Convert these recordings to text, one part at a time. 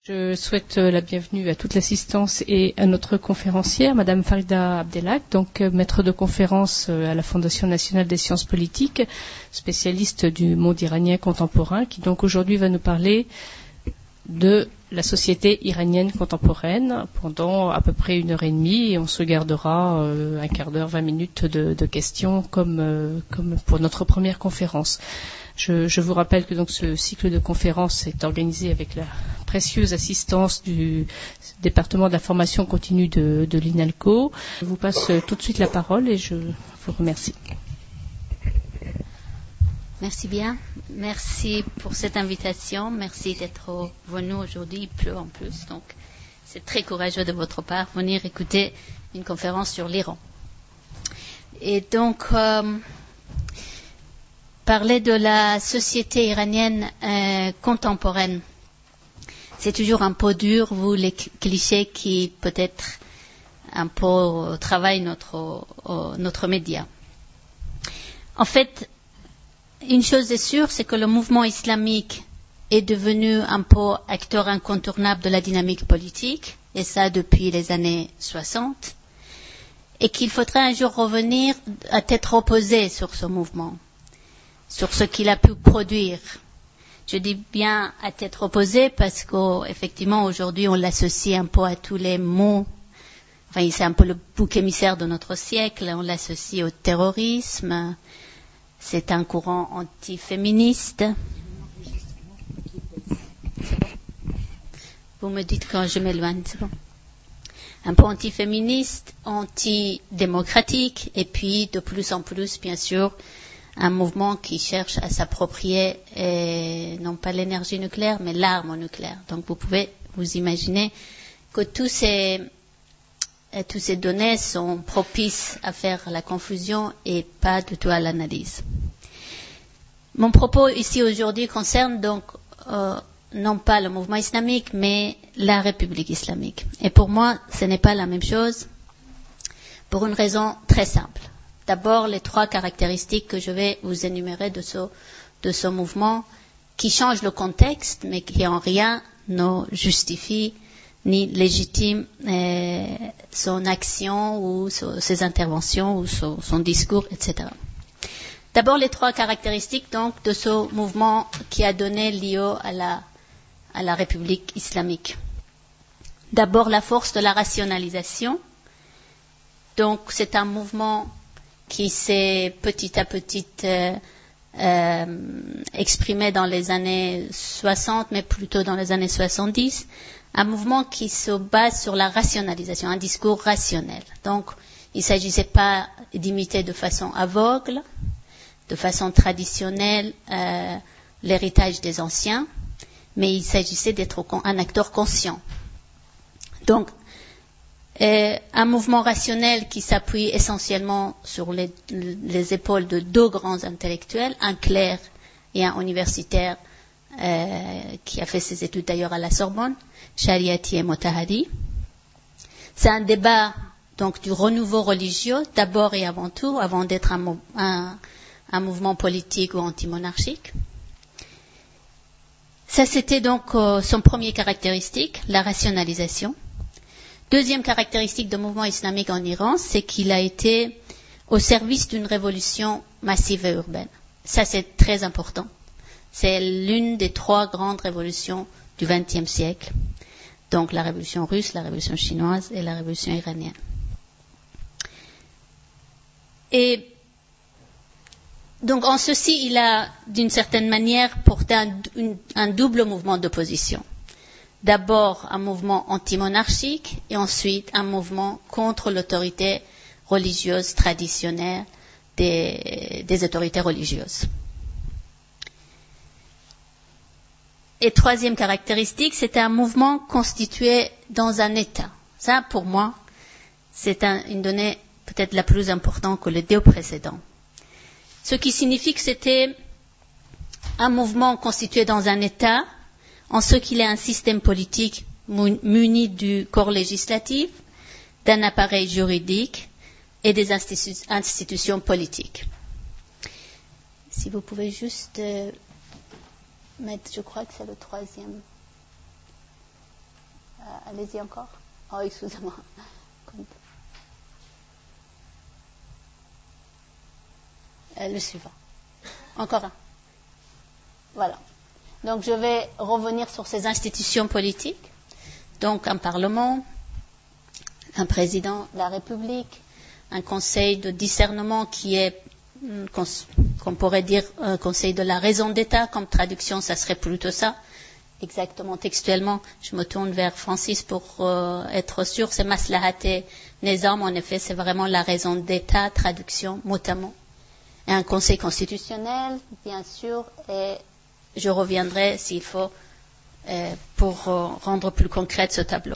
Je souhaite la bienvenue à toute l'assistance et à notre conférencière, Madame Farida Abdelhak, donc maître de conférence à la Fondation nationale des sciences politiques, spécialiste du monde iranien contemporain, qui donc aujourd'hui va nous parler de la société iranienne contemporaine pendant à peu près 1h30 et on se gardera un quart d'heure, 20 minutes de questions comme pour notre première conférence. Je vous rappelle que donc ce cycle de conférences est organisé avec la précieuse assistance du département de la formation continue de l'INALCO. Je vous passe tout de suite la parole et je vous remercie. Merci bien. Merci pour cette invitation. Merci d'être venu aujourd'hui. Il pleut en plus, donc c'est très courageux de votre part venir écouter une conférence sur l'Iran. Et donc, parler de la société iranienne contemporaine, c'est toujours un peu dur, vous les clichés qui peut-être un peu travaillent notre média. En fait, une chose est sûre, c'est que le mouvement islamique est devenu un peu acteur incontournable de la dynamique politique, et ça depuis les années 60, et qu'il faudrait un jour revenir à tête reposée sur ce mouvement, sur ce qu'il a pu produire. Je dis bien à tête reposée parce qu'effectivement aujourd'hui on l'associe un peu à tous les mots, enfin c'est un peu le bouc émissaire de notre siècle, on l'associe au terrorisme. C'est un courant antiféministe. Vous me dites quand je m'éloigne, c'est bon. Un peu antiféministe, antidémocratique, et puis de plus en plus, bien sûr, un mouvement qui cherche à s'approprier, non pas l'énergie nucléaire, mais l'arme nucléaire. Donc vous pouvez vous imaginer que tous ces données sont propices à faire la confusion et pas du tout à l'analyse. Mon propos ici aujourd'hui concerne donc non pas le mouvement islamique, mais la République islamique. Et pour moi, ce n'est pas la même chose pour une raison très simple. D'abord, les 3 caractéristiques que je vais vous énumérer de ce mouvement qui changent le contexte, mais qui en rien ne justifient ni légitime son action ou ses interventions ou son discours, etc. D'abord, les 3 caractéristiques donc de ce mouvement qui a donné lieu à la République islamique. D'abord, la force de la rationalisation. Donc, c'est un mouvement qui s'est petit à petit exprimé dans les années 60, mais plutôt dans les années 70. Un mouvement qui se base sur la rationalisation, un discours rationnel. Donc, il ne s'agissait pas d'imiter de façon aveugle, de façon traditionnelle, l'héritage des anciens, mais il s'agissait d'être un acteur conscient. Donc, un mouvement rationnel qui s'appuie essentiellement sur les épaules de 2 grands intellectuels, un clerc et un universitaire qui a fait ses études d'ailleurs à la Sorbonne, Shariati et Motahari. C'est un débat donc du renouveau religieux, d'abord et avant tout, avant d'être un mouvement politique ou antimonarchique. Ça, c'était donc son premier caractéristique, la rationalisation. Deuxième caractéristique du mouvement islamique en Iran, c'est qu'il a été au service d'une révolution massive et urbaine. Ça, c'est très important. C'est l'une des 3 grandes révolutions du XXe siècle. Donc la révolution russe, la révolution chinoise et la révolution iranienne. Et donc en ceci, il a d'une certaine manière porté un double mouvement d'opposition. D'abord un mouvement antimonarchique et ensuite un mouvement contre l'autorité religieuse traditionnelle des autorités religieuses. Et troisième caractéristique, c'était un mouvement constitué dans un État. Ça, pour moi, c'est une donnée peut-être la plus importante que les 2 précédents. Ce qui signifie que c'était un mouvement constitué dans un État, en ce qu'il est un système politique muni du corps législatif, d'un appareil juridique et des institutions politiques. Si vous pouvez juste mettre, je crois que c'est le 3e. Allez-y encore. Oh, excusez-moi. Le suivant. Encore un. Voilà. Donc je vais revenir sur ces institutions politiques. Donc un parlement, un président de la République, un conseil de discernement qui est, qu'on pourrait dire, un conseil de la raison d'État. Comme traduction, ça serait plutôt ça. Exactement, textuellement, je me tourne vers Francis pour être sûr. C'est Maslahate Nizam, en effet, c'est vraiment la raison d'État, traduction, mot à mot. Et un conseil constitutionnel, bien sûr, et je reviendrai s'il faut pour rendre plus concrète ce tableau.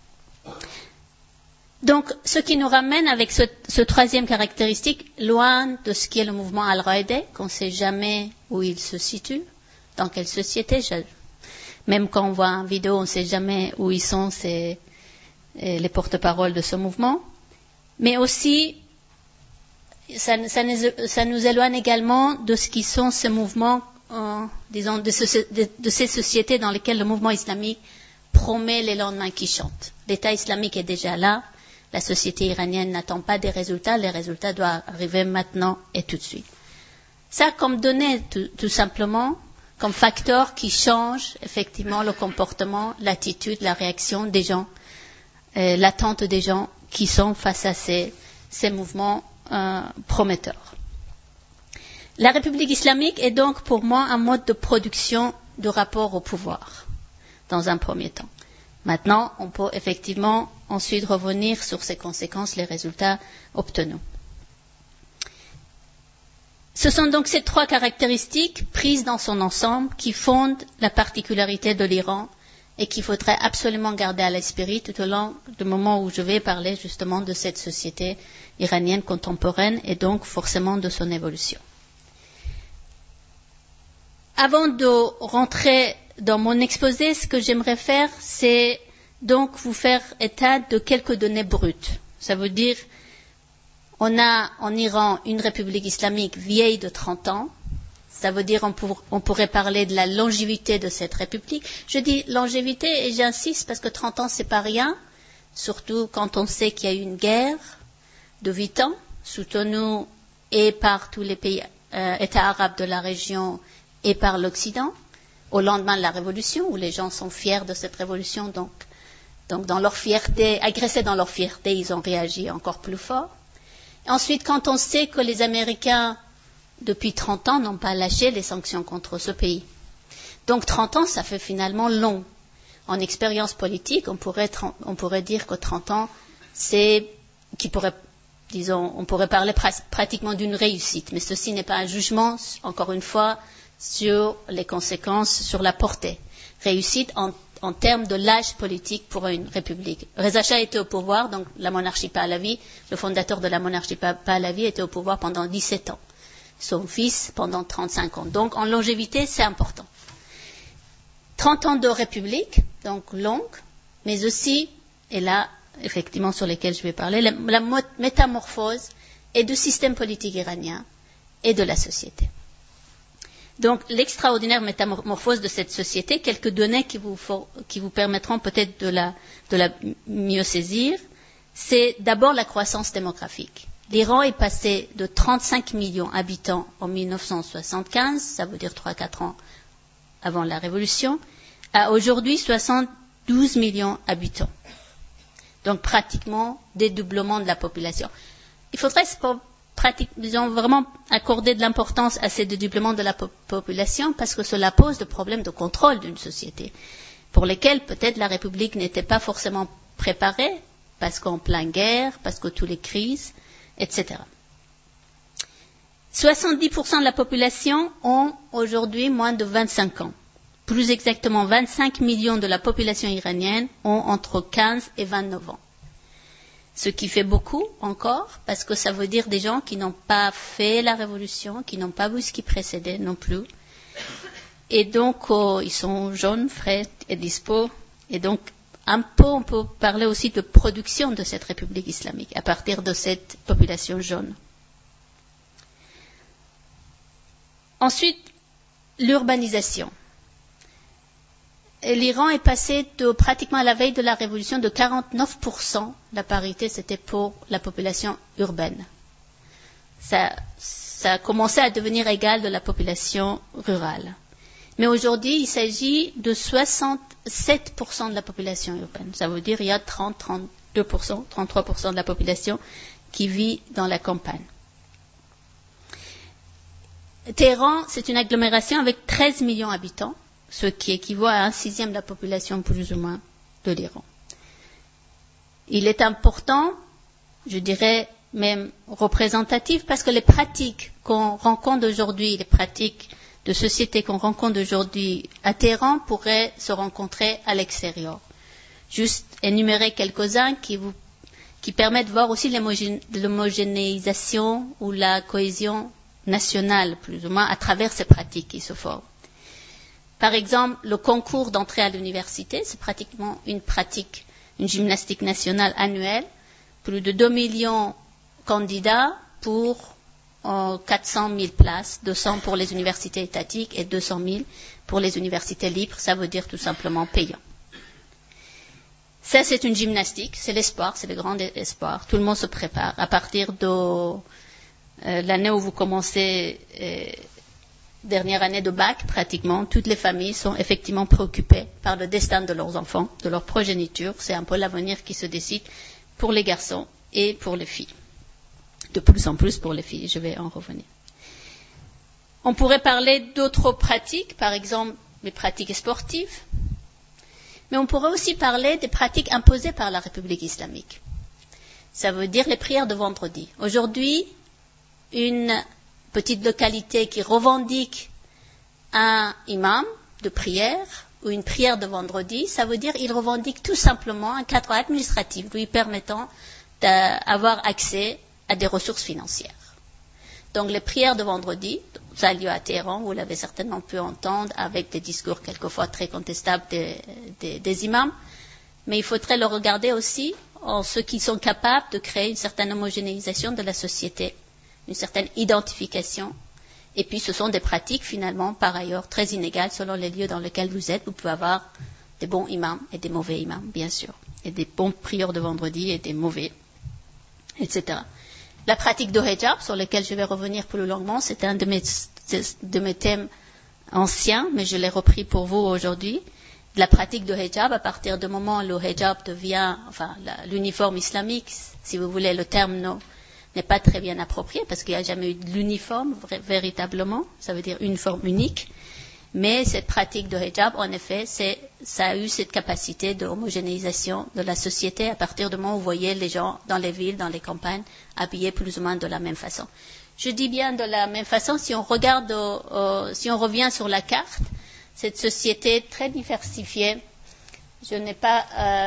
Donc, ce qui nous ramène avec ce troisième caractéristique, loin de ce qui est le mouvement Al-Raïdé, qu'on ne sait jamais où il se situe, dans quelle société. Même quand on voit une vidéo, on ne sait jamais où ils sont, les porte-paroles de ce mouvement. Mais aussi, ça nous éloigne également de ce qui sont ces mouvements, disons, de ces sociétés dans lesquelles le mouvement islamique promet les lendemains qui chantent. L'État islamique est déjà là, la société iranienne n'attend pas des résultats, les résultats doivent arriver maintenant et tout de suite. Ça comme donnée, tout simplement, comme facteur qui change effectivement le comportement, l'attitude, la réaction des gens, l'attente des gens qui sont face à ces mouvements prometteurs. La République islamique est donc pour moi un mode de production de rapport au pouvoir, dans un premier temps. Maintenant, on peut effectivement ensuite revenir sur ses conséquences, les résultats obtenus. Ce sont donc ces trois caractéristiques prises dans son ensemble qui fondent la particularité de l'Iran et qu'il faudrait absolument garder à l'esprit tout au long du moment où je vais parler justement de cette société iranienne contemporaine et donc forcément de son évolution. Avant de rentrer dans mon exposé, ce que j'aimerais faire, c'est donc vous faire état de quelques données brutes. Ça veut dire, on a en Iran une république islamique vieille de 30 ans. Ça veut dire on pourrait parler de la longévité de cette république. Je dis longévité et j'insiste parce que 30 ans, c'est pas rien, surtout quand on sait qu'il y a eu une guerre de 8 ans, soutenue et par tous les pays États arabes de la région et par l'Occident, au lendemain de la Révolution, où les gens sont fiers de cette révolution, donc dans leur fierté, agressés dans leur fierté, ils ont réagi encore plus fort. Et ensuite, quand on sait que les Américains, depuis 30 ans, n'ont pas lâché les sanctions contre ce pays. Donc 30 ans, ça fait finalement long. En expérience politique, on pourrait dire que 30 ans, on pourrait parler pratiquement d'une réussite. Mais ceci n'est pas un jugement, encore une fois, sur les conséquences, sur la portée. Réussite en termes de l'âge politique pour une république. Reza Shah était au pouvoir, donc la monarchie Pahlavi, le fondateur de la monarchie Pahlavi était au pouvoir pendant 17 ans. Son fils pendant 35 ans. Donc en longévité, c'est important. 30 ans de république, donc longue, mais aussi, et là, effectivement, sur lesquels je vais parler, la métamorphose et du système politique iranien et de la société. Donc, l'extraordinaire métamorphose de cette société, quelques données qui vous permettront peut-être de la mieux saisir, c'est d'abord la croissance démographique. L'Iran est passé de 35 millions d'habitants en 1975, ça veut dire 3-4 ans avant la Révolution, à aujourd'hui 72 millions d'habitants. Donc, pratiquement dédoublement de la population. Il faudrait vraiment accorder de l'importance à ces dédoublements de la population parce que cela pose des problèmes de contrôle d'une société pour lesquels peut-être la République n'était pas forcément préparée parce qu'en pleine guerre, parce que toutes les crises, etc. 70% de la population ont aujourd'hui moins de 25 ans. Plus exactement, 25 millions de la population iranienne ont entre 15 et 29 ans. Ce qui fait beaucoup encore, parce que ça veut dire des gens qui n'ont pas fait la révolution, qui n'ont pas vu ce qui précédait non plus. Et donc, ils sont jeunes, frais et dispo. Et donc, on peut parler aussi de production de cette république islamique à partir de cette population jeune. Ensuite, l'urbanisation. l'Iran est passé pratiquement à la veille de la révolution de 49%. La parité, c'était pour la population urbaine. Ça a commencé à devenir égal de la population rurale. Mais aujourd'hui, il s'agit de 67% de la population urbaine. Ça veut dire qu'il y a 32%, 33% de la population qui vit dans la campagne. Téhéran, c'est une agglomération avec 13 millions d'habitants, ce qui équivaut à 1/6 de la population plus ou moins de l'Iran. Il est important, je dirais même représentatif, parce que les pratiques qu'on rencontre aujourd'hui, les pratiques de société qu'on rencontre aujourd'hui à Téhéran pourraient se rencontrer à l'extérieur. Juste énumérer quelques-uns qui permettent de voir aussi l'homogénéisation ou la cohésion nationale, plus ou moins, à travers ces pratiques qui se forment. Par exemple, le concours d'entrée à l'université, c'est pratiquement une gymnastique nationale annuelle. Plus de 2 millions de candidats pour 400 000 places, 200 pour les universités étatiques et 200 000 pour les universités libres. Ça veut dire tout simplement payant. Ça, c'est une gymnastique, c'est l'espoir, c'est le grand espoir. Tout le monde se prépare. À partir de l'année où vous commencez, dernière année de bac, pratiquement, toutes les familles sont effectivement préoccupées par le destin de leurs enfants, de leur progéniture. C'est un peu l'avenir qui se décide pour les garçons et pour les filles. De plus en plus pour les filles, je vais en revenir. On pourrait parler d'autres pratiques, par exemple les pratiques sportives, mais on pourrait aussi parler des pratiques imposées par la République islamique. Ça veut dire les prières de vendredi. Aujourd'hui, une petite localité qui revendique un imam de prière ou une prière de vendredi, ça veut dire qu'il revendique tout simplement un cadre administratif lui permettant d'avoir accès à des ressources financières. Donc les prières de vendredi, ça a lieu à Téhéran, vous l'avez certainement pu entendre avec des discours quelquefois très contestables des imams, mais il faudrait le regarder aussi en ceux qui sont capables de créer une certaine homogénéisation de la société, une certaine identification. Et puis ce sont des pratiques finalement par ailleurs très inégales selon les lieux dans lesquels vous êtes. Vous pouvez avoir des bons imams et des mauvais imams, bien sûr, et des bons prieurs de vendredi et des mauvais, etc. La pratique de hijab, sur laquelle je vais revenir plus longuement, c'est un de mes thèmes anciens, mais je l'ai repris pour vous aujourd'hui. La pratique de hijab, à partir du moment où le hijab devient, l'uniforme islamique, si vous voulez, le terme n'est pas très bien approprié, parce qu'il n'y a jamais eu de l'uniforme, véritablement, ça veut dire une forme unique. Mais cette pratique de hijab, en effet, ça a eu cette capacité de homogénéisation de la société à partir du moment où vous voyez les gens dans les villes, dans les campagnes, habillés plus ou moins de la même façon. Je dis bien de la même façon, si on regarde, si on revient sur la carte, cette société très diversifiée, j'ai pas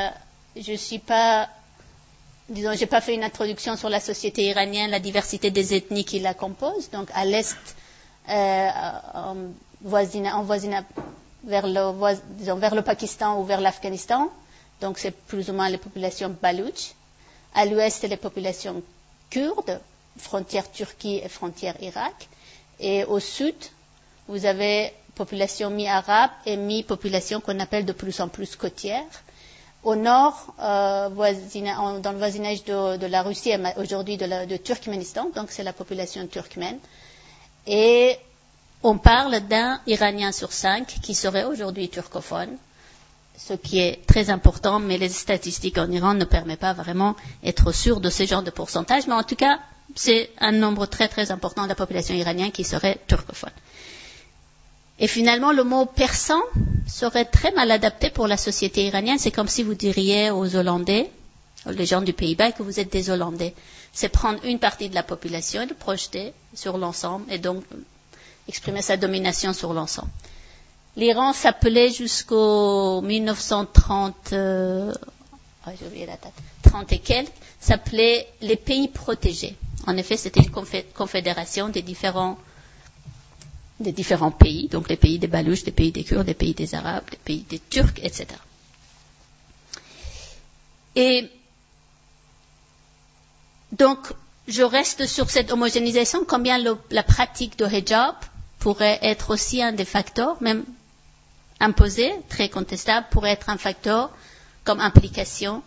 fait une introduction sur la société iranienne, la diversité des ethnies qui la composent. Donc à l'est, en voisinage vers le Pakistan ou vers l'Afghanistan. Donc c'est plus ou moins les populations baloutches. À l'ouest, c'est les populations kurdes, frontière Turquie et frontière Irak. Et au sud, vous avez population mi-arabe et mi-population qu'on appelle de plus en plus côtière. Au nord, dans le voisinage de la Russie et aujourd'hui de Turkménistan, donc c'est la population turkmène. Et on parle d'un Iranien sur 5 qui serait aujourd'hui turcophone, ce qui est très important, mais les statistiques en Iran ne permettent pas vraiment d'être sûr de ce genre de pourcentage. Mais en tout cas, c'est un nombre très très important de la population iranienne qui serait turcophone. Et finalement, le mot persan serait très mal adapté pour la société iranienne. C'est comme si vous diriez aux Hollandais, les gens du Pays-Bas, que vous êtes des Hollandais. C'est prendre une partie de la population et le projeter sur l'ensemble et donc exprimer sa domination sur l'ensemble. L'Iran s'appelait jusqu'au 1930, j'ai oublié la date, 30 et quelques, s'appelait les pays protégés. En effet, c'était une confédération des différents pays, donc les pays des Balouches, les pays des Kurdes, les pays des Arabes, les pays des Turcs, etc. Et donc, je reste sur cette homogénéisation, combien la pratique de hijab pourrait être aussi un des facteurs, même imposé, très contestable, pourrait être un facteur comme implication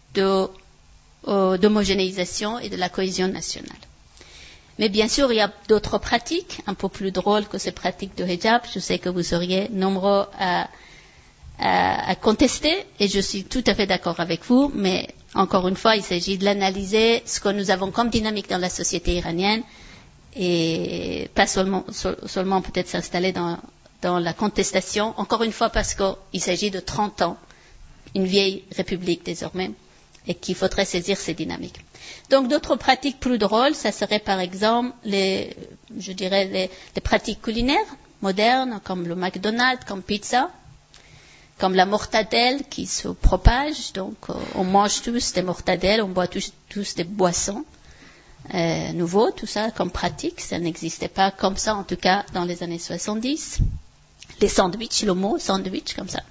d'homogénéisation et de la cohésion nationale. Mais bien sûr, il y a d'autres pratiques, un peu plus drôles que ces pratiques de hijab. Je sais que vous seriez nombreux à contester, et je suis tout à fait d'accord avec vous, mais encore une fois, il s'agit de l'analyser, ce que nous avons comme dynamique dans la société iranienne, et pas seulement peut-être s'installer dans la contestation, encore une fois parce qu'il s'agit de 30 ans, une vieille république désormais, et qu'il faudrait saisir ces dynamiques. Donc d'autres pratiques plus drôles, ça serait par exemple les pratiques culinaires modernes, comme le McDonald's, comme pizza, comme la mortadelle qui se propage. Donc on mange tous des mortadelles, on boit tous des boissons nouveaux, tout ça comme pratique. Ça n'existait pas comme ça, en tout cas dans les années 70. Les sandwichs, le mot sandwich comme ça.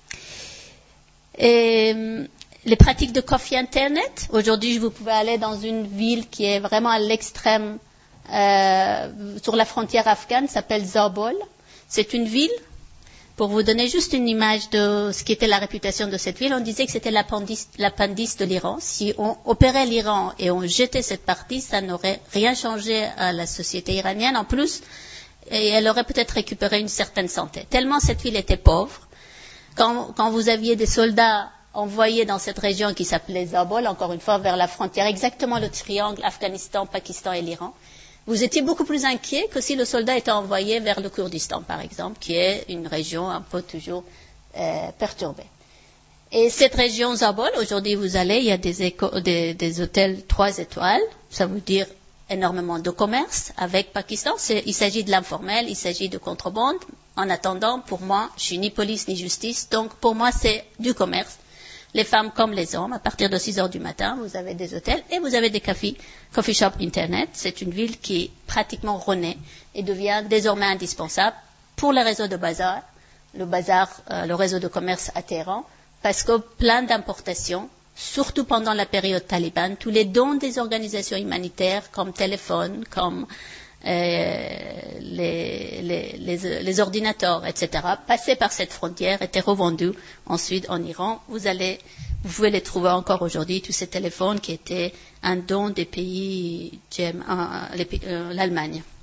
Et les pratiques de coffee internet. Aujourd'hui, vous pouvez aller dans une ville qui est vraiment à l'extrême, sur la frontière afghane, s'appelle Zabol. C'est une ville, pour vous donner juste une image de ce qui était la réputation de cette ville, on disait que c'était l'appendice de l'Iran. Si on opérait l'Iran et on jetait cette partie, ça n'aurait rien changé à la société iranienne. En plus, et elle aurait peut-être récupéré une certaine santé. Tellement cette ville était pauvre. Quand vous aviez des soldats envoyés dans cette région qui s'appelait Zabol, encore une fois vers la frontière, exactement le triangle Afghanistan, Pakistan et l'Iran, vous étiez beaucoup plus inquiet que si le soldat était envoyé vers le Kurdistan, par exemple, qui est une région un peu toujours perturbée. Et cette région Zabol, aujourd'hui vous allez, il y a des hôtels 3 étoiles, ça veut dire énormément de commerce avec Pakistan. Il s'agit de l'informel, il s'agit de contrebande. En attendant, pour moi, je suis ni police ni justice, donc pour moi c'est du commerce. Les femmes comme les hommes, à partir de 6 heures du matin, vous avez des hôtels et vous avez des coffee shops internet. C'est une ville qui pratiquement renaît et devient désormais indispensable pour les réseaux de bazar, le réseau de commerce à Téhéran, parce que plein d'importations, surtout pendant la période talibane, tous les dons des organisations humanitaires comme téléphone, comme les ordinateurs, etc., passaient par cette frontière, étaient revendus ensuite en Iran. Vous pouvez les trouver encore aujourd'hui, tous ces téléphones qui étaient un don des pays, l'Allemagne.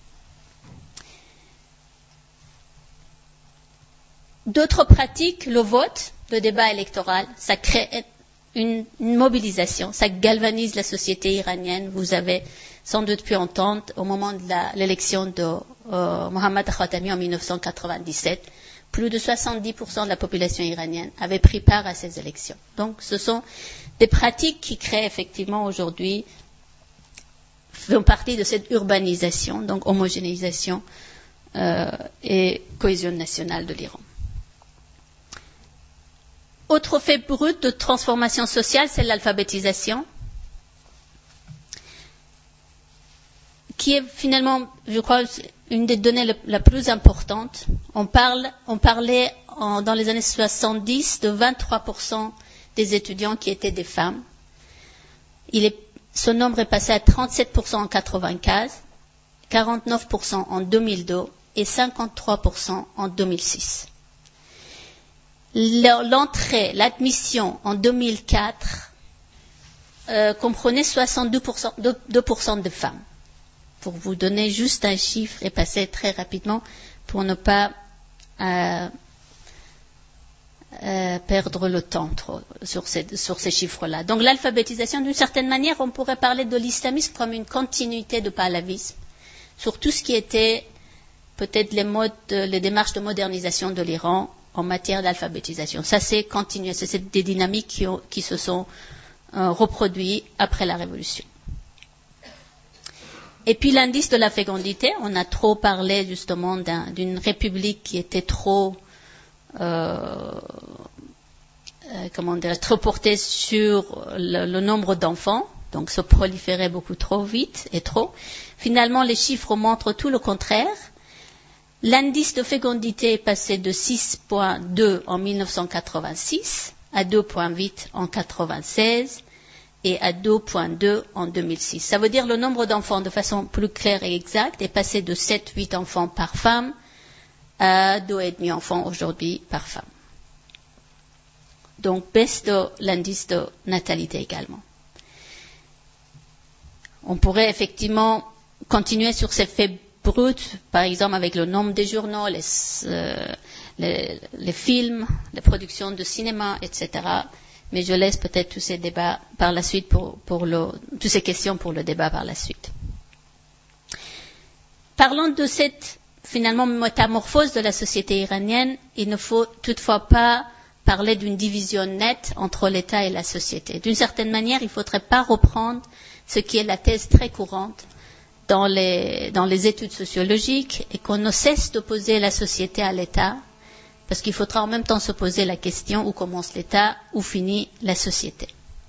D'autres pratiques, le vote, le débat électoral, ça crée une mobilisation, ça galvanise la société iranienne. Vous avez sans doute pu entendre au moment de l'élection de Mohammad Khatami en 1997, plus de 70% de la population iranienne avait pris part à ces élections. Donc ce sont des pratiques qui créent effectivement aujourd'hui, font partie de cette urbanisation, donc homogénéisation et cohésion nationale de l'Iran. Autre fait brut de transformation sociale, c'est l'alphabétisation, qui est finalement, je crois, une des données la plus importante. On parlait dans les années 70 de 23% des étudiants qui étaient des femmes. Ce nombre est passé à 37% en 1995, 49% en 2002 et 53% en 2006. L'admission en 2004 comprenait 62% de femmes. Pour vous donner juste un chiffre et passer très rapidement pour ne pas perdre le temps trop sur ces chiffres-là. Donc l'alphabétisation, d'une certaine manière, on pourrait parler de l'islamisme comme une continuité de pahlavisme sur tout ce qui était peut-être les démarches de modernisation de l'Iran en matière d'alphabétisation. Ça c'est continué, c'est des dynamiques qui se sont reproduites après la Révolution. Et puis l'indice de la fécondité, on a trop parlé justement d'une république qui était trop portée sur le nombre d'enfants, donc se proliférait beaucoup trop vite et trop. Finalement, les chiffres montrent tout le contraire. L'indice de fécondité est passé de 6,2 en 1986 à 2,8 en 1996 et à 2,2 en 2006. Ça veut dire le nombre d'enfants, de façon plus claire et exacte, est passé de 7-8 enfants par femme à 2,5 enfants aujourd'hui par femme. Donc, baisse de l'indice de natalité également. On pourrait effectivement continuer sur ces faits bruts, par exemple avec le nombre des journaux, les films, les productions de cinéma, etc. Mais je laisse peut-être tous ces débats par la suite toutes ces questions pour le débat par la suite. Parlons de cette, finalement, métamorphose de la société iranienne. Il ne faut toutefois pas parler d'une division nette entre l'État et la société. D'une certaine manière, il ne faudrait pas reprendre ce qui est la thèse très courante dans les études sociologiques et qu'on ne cesse d'opposer la société à l'État, parce qu'il faudra en même temps se poser la question où commence l'État, où finit la société.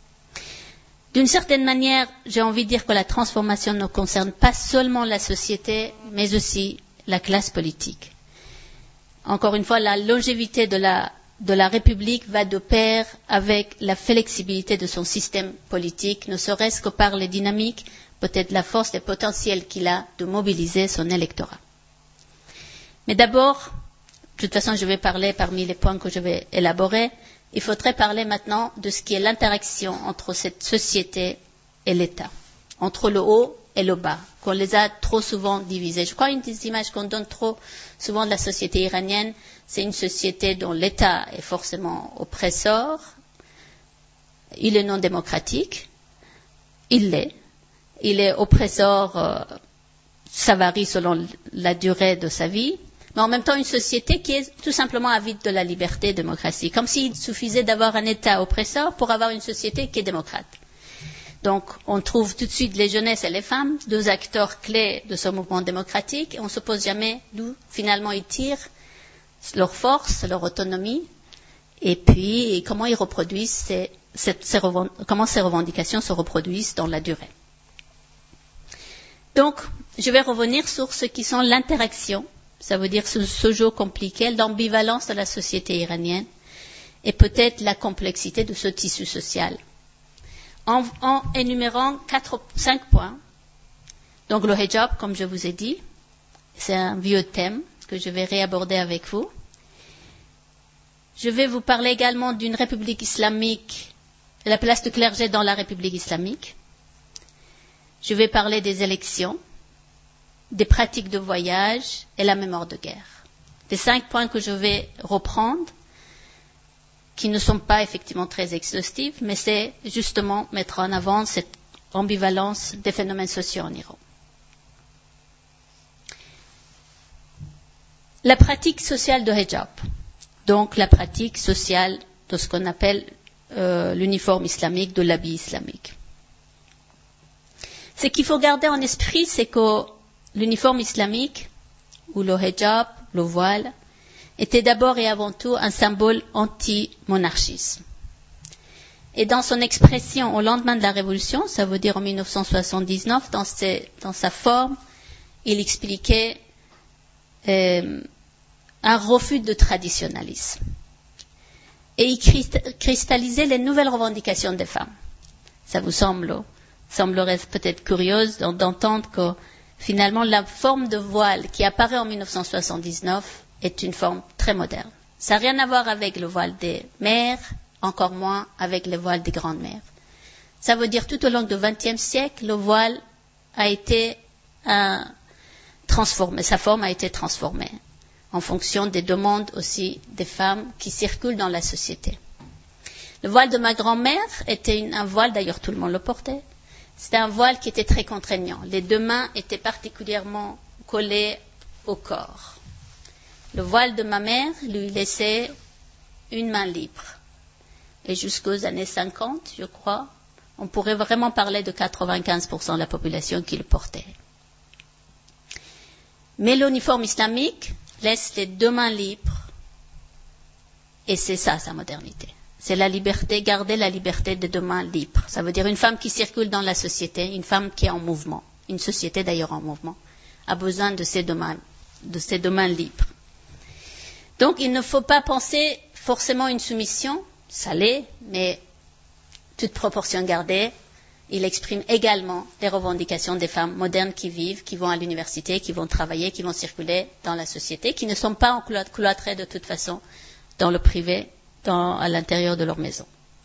D'une certaine manière, j'ai envie de dire que la transformation ne concerne pas seulement la société, mais aussi la classe politique. Encore une fois, la longévité de la République va de pair avec la flexibilité de son système politique, ne serait-ce que par les dynamiques, peut-être la force et le potentiel qu'il a de mobiliser son électorat. Mais d'abord, de toute façon, je vais parler parmi les points que je vais élaborer. Il faudrait parler maintenant de ce qui est l'interaction entre cette société et l'État, entre le haut et le bas, qu'on les a trop souvent divisés. Je crois une des images qu'on donne trop souvent de la société iranienne, c'est une société dont l'État est forcément oppresseur, il est non démocratique, il est oppresseur, ça varie selon la durée de sa vie, mais en même temps une société qui est tout simplement avide de la liberté et de la démocratie, comme s'il suffisait d'avoir un État oppresseur pour avoir une société qui est démocrate. Donc, on trouve tout de suite les jeunesses et les femmes, deux acteurs clés de ce mouvement démocratique, et on ne se pose jamais d'où finalement ils tirent leur force, leur autonomie, et puis comment ils reproduisent comment ces revendications se reproduisent dans la durée. Donc, je vais revenir sur ce qui sont l'interaction, ça veut dire ce jeu compliqué, l'ambivalence de la société iranienne, et peut-être la complexité de ce tissu social. En énumérant 5 points. Donc le hijab, comme je vous ai dit, c'est un vieux thème que je vais réaborder avec vous. Je vais vous parler également d'une république islamique, de la place du clergé dans la république islamique. Je vais parler des élections, des pratiques de voyage et la mémoire de guerre. Des 5 points que je vais reprendre, qui ne sont pas effectivement très exhaustifs, mais c'est justement mettre en avant cette ambivalence des phénomènes sociaux en Iran. La pratique sociale de hijab, donc la pratique sociale de ce qu'on appelle l'uniforme islamique, de l'habit islamique. Ce qu'il faut garder en esprit, c'est que l'uniforme islamique, ou le hijab, le voile, était d'abord et avant tout un symbole anti-monarchisme. Et dans son expression au lendemain de la Révolution, ça veut dire en 1979, dans sa forme, il expliquait un refus de traditionnalisme. Et il cristallisait les nouvelles revendications des femmes. Ça vous semblerait peut-être curieuse d'entendre que finalement la forme de voile qui apparaît en 1979 est une forme très moderne. Ça n'a rien à voir avec le voile des mères, encore moins avec le voile des grandes-mères. Ça veut dire tout au long du XXe siècle, le voile a été transformé, sa forme a été transformée en fonction des demandes aussi des femmes qui circulent dans la société. Le voile de ma grand-mère était un voile, d'ailleurs tout le monde le portait, c'était un voile qui était très contraignant. Les 2 mains étaient particulièrement collées au corps. Le voile de ma mère lui laissait une main libre. Et jusqu'aux années 50, je crois, on pourrait vraiment parler de 95% de la population qui le portait. Mais l'uniforme islamique laisse les 2 mains libres. Et c'est ça, sa modernité. C'est la liberté, garder la liberté des 2 mains libres. Ça veut dire une femme qui circule dans la société, une femme qui est en mouvement, une société d'ailleurs en mouvement, a besoin de ces 2 mains libres. Donc, il ne faut pas penser forcément une soumission, ça l'est, mais toute proportion gardée, il exprime également les revendications des femmes modernes qui vivent, qui vont à l'université, qui vont travailler, qui vont circuler dans la société, qui ne sont pas cloîtrées de toute façon dans le privé, à l'intérieur de leur maison.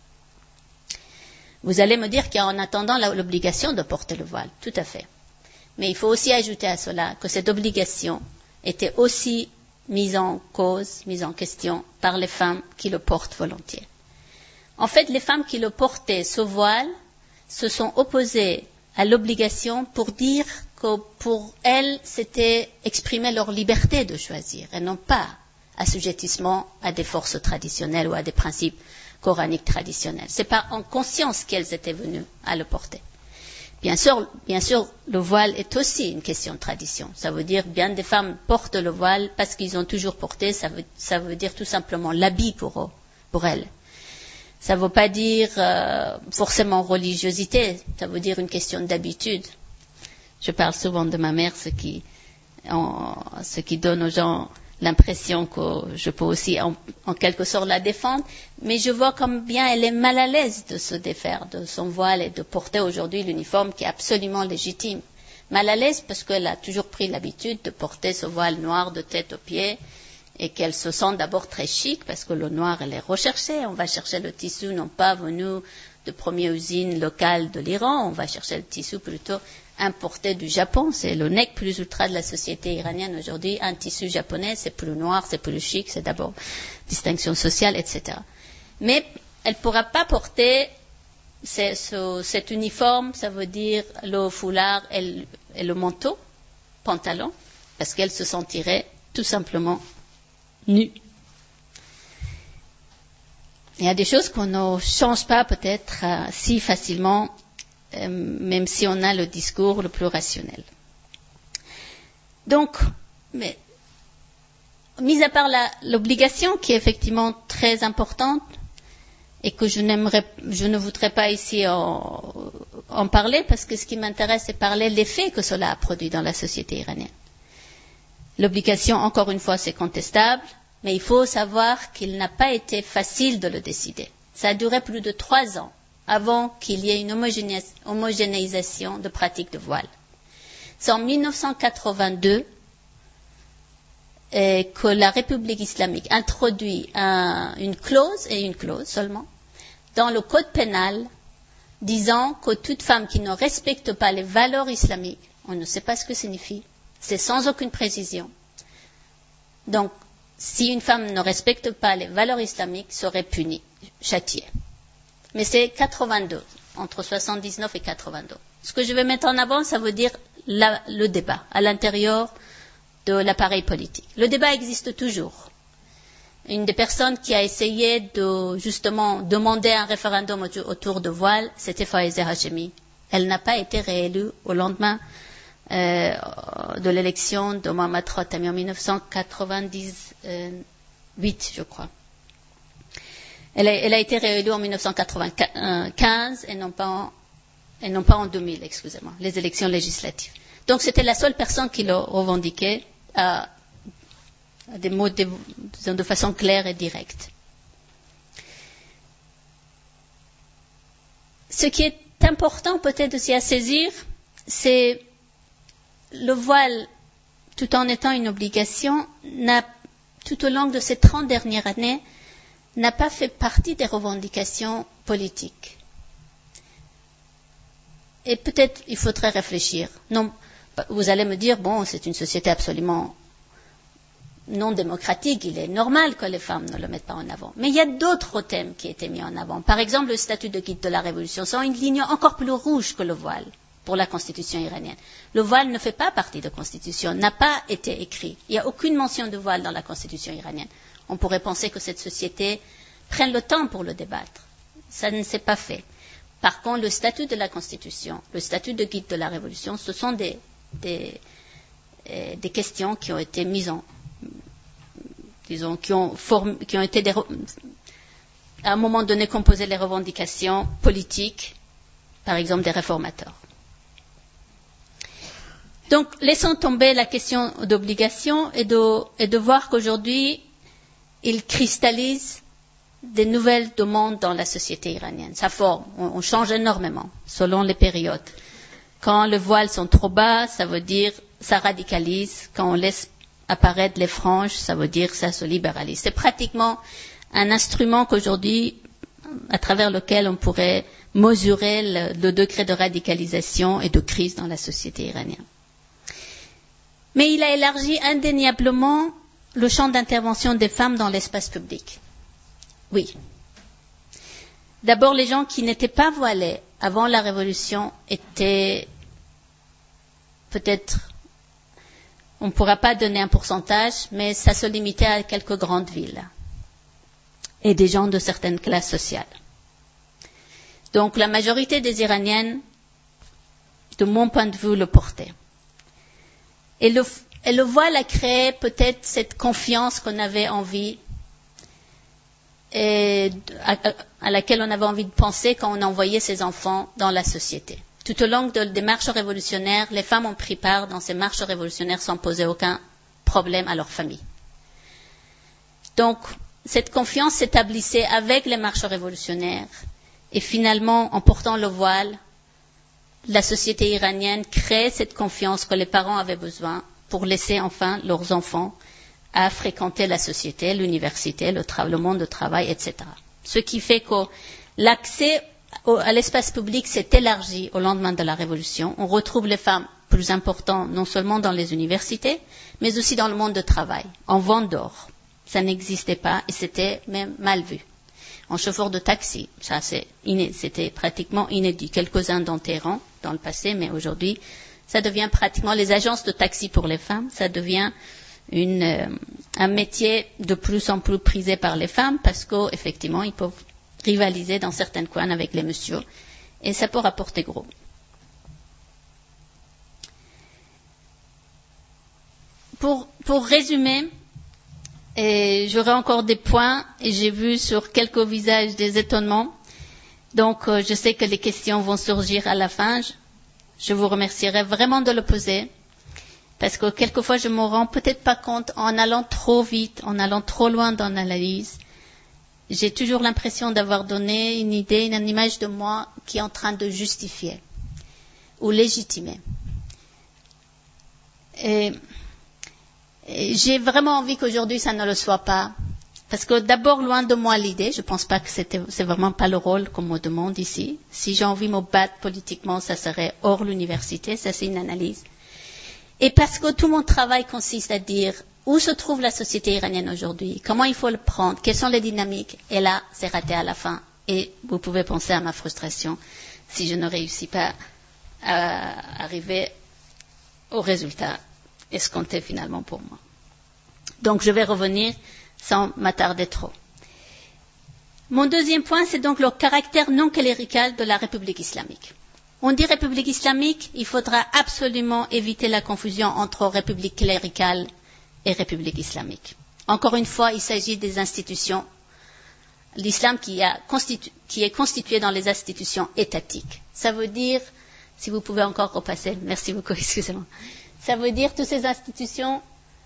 Vous allez me dire qu'il y a en attendant l'obligation de porter le voile, tout à fait. Mais il faut aussi ajouter à cela que cette obligation était aussi mise en cause, mise en question par les femmes qui le portent volontiers. En fait, les femmes qui le portaient, ce voile, se sont opposées à l'obligation pour dire que pour elles, c'était exprimer leur liberté de choisir et non pas assujettissement à des forces traditionnelles ou à des principes coraniques traditionnels. C'est pas en conscience qu'elles étaient venues à le porter. Bien sûr, le voile est aussi une question de tradition. Ça veut dire bien des femmes portent le voile parce qu'ils ont toujours porté. Ça veut dire tout simplement l'habit pour elles. Ça ne veut pas dire forcément religiosité. Ça veut dire une question d'habitude. Je parle souvent de ma mère, ce qui donne aux gens l'impression que je peux aussi en quelque sorte la défendre, mais je vois combien elle est mal à l'aise de se défaire de son voile et de porter aujourd'hui l'uniforme qui est absolument légitime. Mal à l'aise parce qu'elle a toujours pris l'habitude de porter ce voile noir de tête aux pieds et qu'elle se sent d'abord très chic parce que le noir elle est recherché. On va chercher le tissu non pas venu de première usine locale de l'Iran, on va chercher le tissu plutôt importé du Japon. C'est le nec plus ultra de la société iranienne aujourd'hui. Un tissu japonais, c'est plus noir, c'est plus chic, c'est d'abord distinction sociale, etc. Mais elle ne pourra pas porter cet uniforme, ça veut dire le foulard et le manteau, pantalon, parce qu'elle se sentirait tout simplement nue. Il y a des choses qu'on ne change pas peut-être si facilement, même si on a le discours le plus rationnel. Donc, mis à part l'obligation qui est effectivement très importante et que je ne voudrais pas ici en parler parce que ce qui m'intéresse c'est parler de l'effet que cela a produit dans la société iranienne. L'obligation, encore une fois, c'est contestable, mais il faut savoir qu'il n'a pas été facile de le décider. Ça a duré plus de 3 ans avant qu'il y ait une homogénéisation de pratiques de voile. C'est en 1982 que la République islamique introduit une clause seulement dans le code pénal disant que toute femme qui ne respecte pas les valeurs islamiques, on ne sait pas ce que signifie, c'est sans aucune précision. Donc, si une femme ne respecte pas les valeurs islamiques, serait punie, châtiée. Mais c'est 82, entre 79 et 82. Ce que je vais mettre en avant, ça veut dire le débat à l'intérieur de l'appareil politique. Le débat existe toujours. Une des personnes qui a essayé de justement demander un référendum autour de voile, c'était Faiza Hashemi. Elle n'a pas été réélue au lendemain de l'élection de Mohammad Khatami en 1998, je crois. Elle a été réélue en 1995 et non pas en 2000, excusez-moi, les élections législatives. Donc c'était la seule personne qui le revendiquait à des mots de façon claire et directe. Ce qui est important peut-être aussi à saisir, c'est le voile, tout en étant une obligation, tout au long de ces 30 dernières années, n'a pas fait partie des revendications politiques. Et peut-être il faudrait réfléchir. Non, vous allez me dire, bon, c'est une société absolument non démocratique, il est normal que les femmes ne le mettent pas en avant. Mais il y a d'autres thèmes qui étaient mis en avant. Par exemple, le statut de guide de la Révolution, c'est une ligne encore plus rouge que le voile pour la constitution iranienne. Le voile ne fait pas partie de la constitution, n'a pas été écrit. Il n'y a aucune mention de voile dans la constitution iranienne. On pourrait penser que cette société prenne le temps pour le débattre. Ça ne s'est pas fait. Par contre, le statut de la Constitution, le statut de guide de la Révolution, ce sont des questions qui ont été mises qui ont été à un moment donné composé les revendications politiques, par exemple des réformateurs. Donc, laissons tomber la question d'obligation et de voir qu'aujourd'hui, il cristallise des nouvelles demandes dans la société iranienne. Ça forme, on change énormément selon les périodes. Quand les voiles sont trop bas, ça veut dire ça radicalise. Quand on laisse apparaître les franges, ça veut dire ça se libéralise. C'est pratiquement un instrument qu'aujourd'hui, à travers lequel on pourrait mesurer le degré de radicalisation et de crise dans la société iranienne. Mais il a élargi indéniablement le champ d'intervention des femmes dans l'espace public. Oui. D'abord, les gens qui n'étaient pas voilés avant la Révolution étaient peut-être, on ne pourra pas donner un pourcentage, mais ça se limitait à quelques grandes villes et des gens de certaines classes sociales. Donc la majorité des Iraniennes, de mon point de vue, le portaient. Et le voile a créé peut-être cette confiance qu'on avait envie, et à laquelle on avait envie de penser quand on envoyait ses enfants dans la société. Tout au long des marches révolutionnaires, les femmes ont pris part dans ces marches révolutionnaires sans poser aucun problème à leur famille. Donc, cette confiance s'établissait avec les marches révolutionnaires. Et finalement, en portant le voile, la société iranienne crée cette confiance que les parents avaient besoin pour laisser enfin leurs enfants à fréquenter la société, l'université, le monde du travail, etc. Ce qui fait que l'accès à l'espace public s'est élargi au lendemain de la Révolution. On retrouve les femmes plus importantes non seulement dans les universités, mais aussi dans le monde du travail, en vente d'or. Ça n'existait pas et c'était même mal vu. En chauffeur de taxi, ça c'était pratiquement inédit. Quelques-uns dans Téhéran dans le passé, mais aujourd'hui, ça devient pratiquement les agences de taxi pour les femmes, ça devient un métier de plus en plus prisé par les femmes parce qu'effectivement, ils peuvent rivaliser dans certains coins avec les messieurs et ça peut rapporter gros. Pour résumer, et j'aurai encore des points et j'ai vu sur quelques visages des étonnements. Donc, je sais que les questions vont surgir à la fin. Je vous remercierai vraiment de le poser parce que quelquefois, je me rends peut-être pas compte en allant trop vite, en allant trop loin dans l'analyse. J'ai toujours l'impression d'avoir donné une idée, une image de moi qui est en train de justifier ou légitimer. Et j'ai vraiment envie qu'aujourd'hui ça ne le soit pas. Parce que d'abord, loin de moi l'idée, je ne pense pas que c'est vraiment pas le rôle qu'on me demande ici. Si j'ai envie de me battre politiquement, ça serait hors l'université, ça c'est une analyse. Et parce que tout mon travail consiste à dire où se trouve la société iranienne aujourd'hui, comment il faut le prendre, quelles sont les dynamiques, et là, c'est raté à la fin. Et vous pouvez penser à ma frustration si je ne réussis pas à arriver au résultat escompté finalement pour moi. Donc je vais revenir sans m'attarder trop. Mon deuxième point, c'est donc le caractère non clérical de la République islamique. On dit République islamique, il faudra absolument éviter la confusion entre République cléricale et République islamique. Encore une fois, il s'agit des institutions, l'islam qui est constitué dans les institutions étatiques. Ça veut dire, si vous pouvez encore repasser, merci beaucoup, excusez-moi. Ça veut dire toutes ces institutions,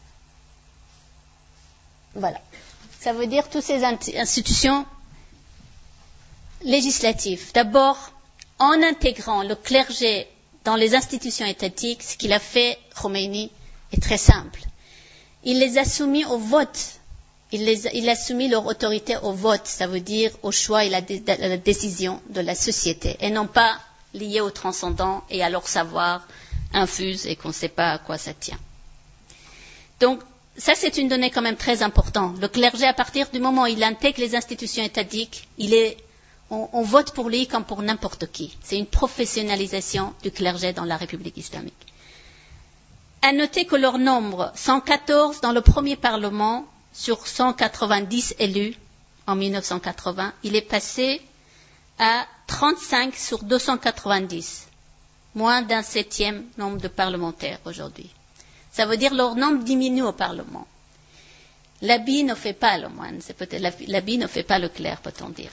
voilà. Ça veut dire toutes ces institutions législatives. D'abord, en intégrant le clergé dans les institutions étatiques, ce qu'il a fait, Khomeini, est très simple. Il les a soumis au vote. Il a soumis leur autorité au vote, ça veut dire au choix et la décision de la société, et non pas lié au transcendant et à leur savoir infuse et qu'on ne sait pas à quoi ça tient. Donc, ça c'est une donnée quand même très importante. Le clergé, à partir du moment où il intègre les institutions étatiques, on vote pour lui comme pour n'importe qui. C'est une professionnalisation du clergé dans la République islamique. À noter que leur nombre, 114 dans le premier Parlement, sur 190 élus en 1980, il est passé à 35 sur 290. Moins d'un septième nombre de parlementaires aujourd'hui. Ça veut dire leur nombre diminue au Parlement. L'habit ne fait pas le moine, l'habit ne fait pas le clerc, peut-on dire.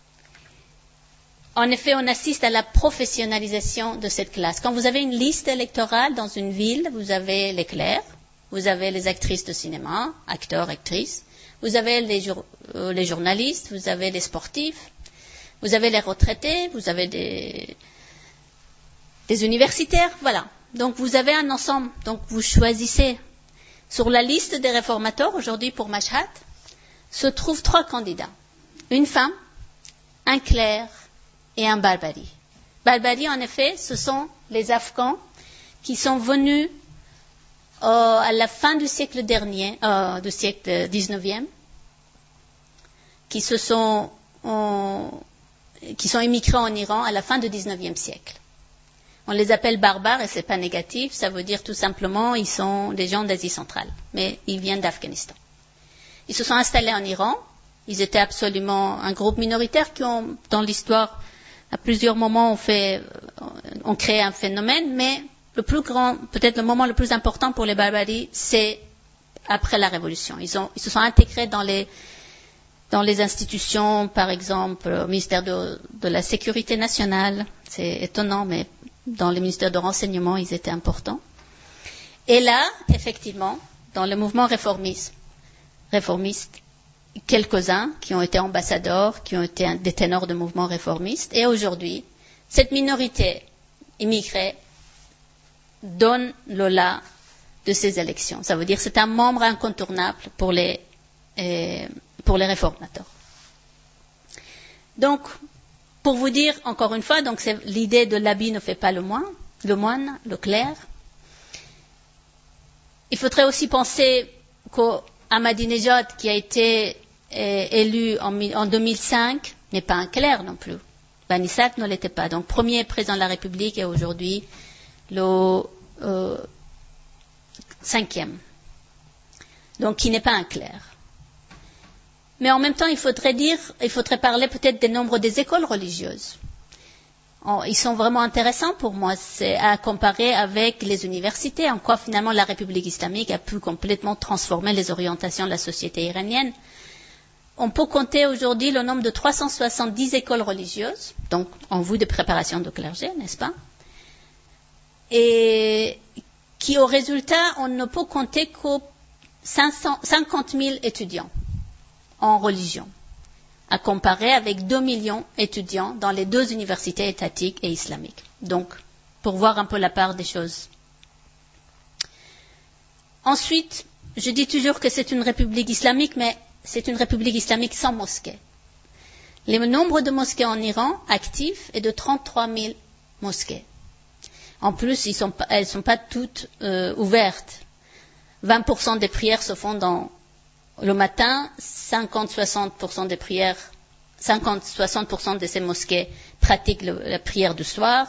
En effet, on assiste à la professionnalisation de cette classe. Quand vous avez une liste électorale dans une ville, vous avez les clercs, vous avez les actrices de cinéma, acteurs, actrices, vous avez les journalistes, vous avez les sportifs, vous avez les retraités, vous avez des universitaires, voilà. Donc vous avez un ensemble, donc vous choisissez. Sur la liste des réformateurs, aujourd'hui pour Mashhad, se trouvent 3 candidats. Une femme, un clerc et un Barbari. Barbari, en effet, ce sont les Afghans qui sont venus à la fin du siècle dernier, du siècle 19e, qui sont émigrés en Iran à la fin du 19e siècle. On les appelle barbares et c'est pas négatif, ça veut dire tout simplement ils sont des gens d'Asie centrale, mais ils viennent d'Afghanistan. Ils se sont installés en Iran, ils étaient absolument un groupe minoritaire qui ont, dans l'histoire, à plusieurs moments ont créé un phénomène, mais le plus grand, peut-être le moment le plus important pour les Barbaris, c'est après la Révolution. Ils se sont intégrés dans les institutions, par exemple, au ministère de la Sécurité nationale, c'est étonnant, mais dans le ministère de renseignement, ils étaient importants. Et là, effectivement, dans le mouvement réformiste, quelques-uns qui ont été ambassadeurs, qui ont été des ténors de mouvement réformiste, et aujourd'hui, cette minorité immigrée donne le la de ces élections. Ça veut dire que c'est un membre incontournable pour les réformateurs. Donc, pour vous dire, encore une fois, donc c'est l'idée de l'habit ne fait pas le moine, le clerc. Il faudrait aussi penser qu'Ahmadinejad, qui a été élu en 2005, n'est pas un clerc non plus. Bani Sadr ne l'était pas. Donc, premier président de la République et aujourd'hui le 5e. Donc, qui n'est pas un clerc. Mais en même temps, il faudrait parler peut-être des nombres des écoles religieuses. Ils sont vraiment intéressants pour moi, c'est à comparer avec les universités, en quoi finalement la République islamique a pu complètement transformer les orientations de la société iranienne. On peut compter aujourd'hui le nombre de 370 écoles religieuses, donc en vue de préparation de clergé, n'est-ce pas? Et qui, au résultat, on ne peut compter que 50 000 étudiants en religion, à comparer avec 2 millions d'étudiants dans les 2 universités étatiques et islamiques. Donc, pour voir un peu la part des choses. Ensuite, je dis toujours que c'est une république islamique, mais c'est une république islamique sans mosquée. Le nombre de mosquées en Iran actifs est de 33 000 mosquées. En plus, elles ne sont pas toutes ouvertes. 20% des prières se font le matin, 50-60% des prières, 50-60% de ces mosquées pratiquent la prière du soir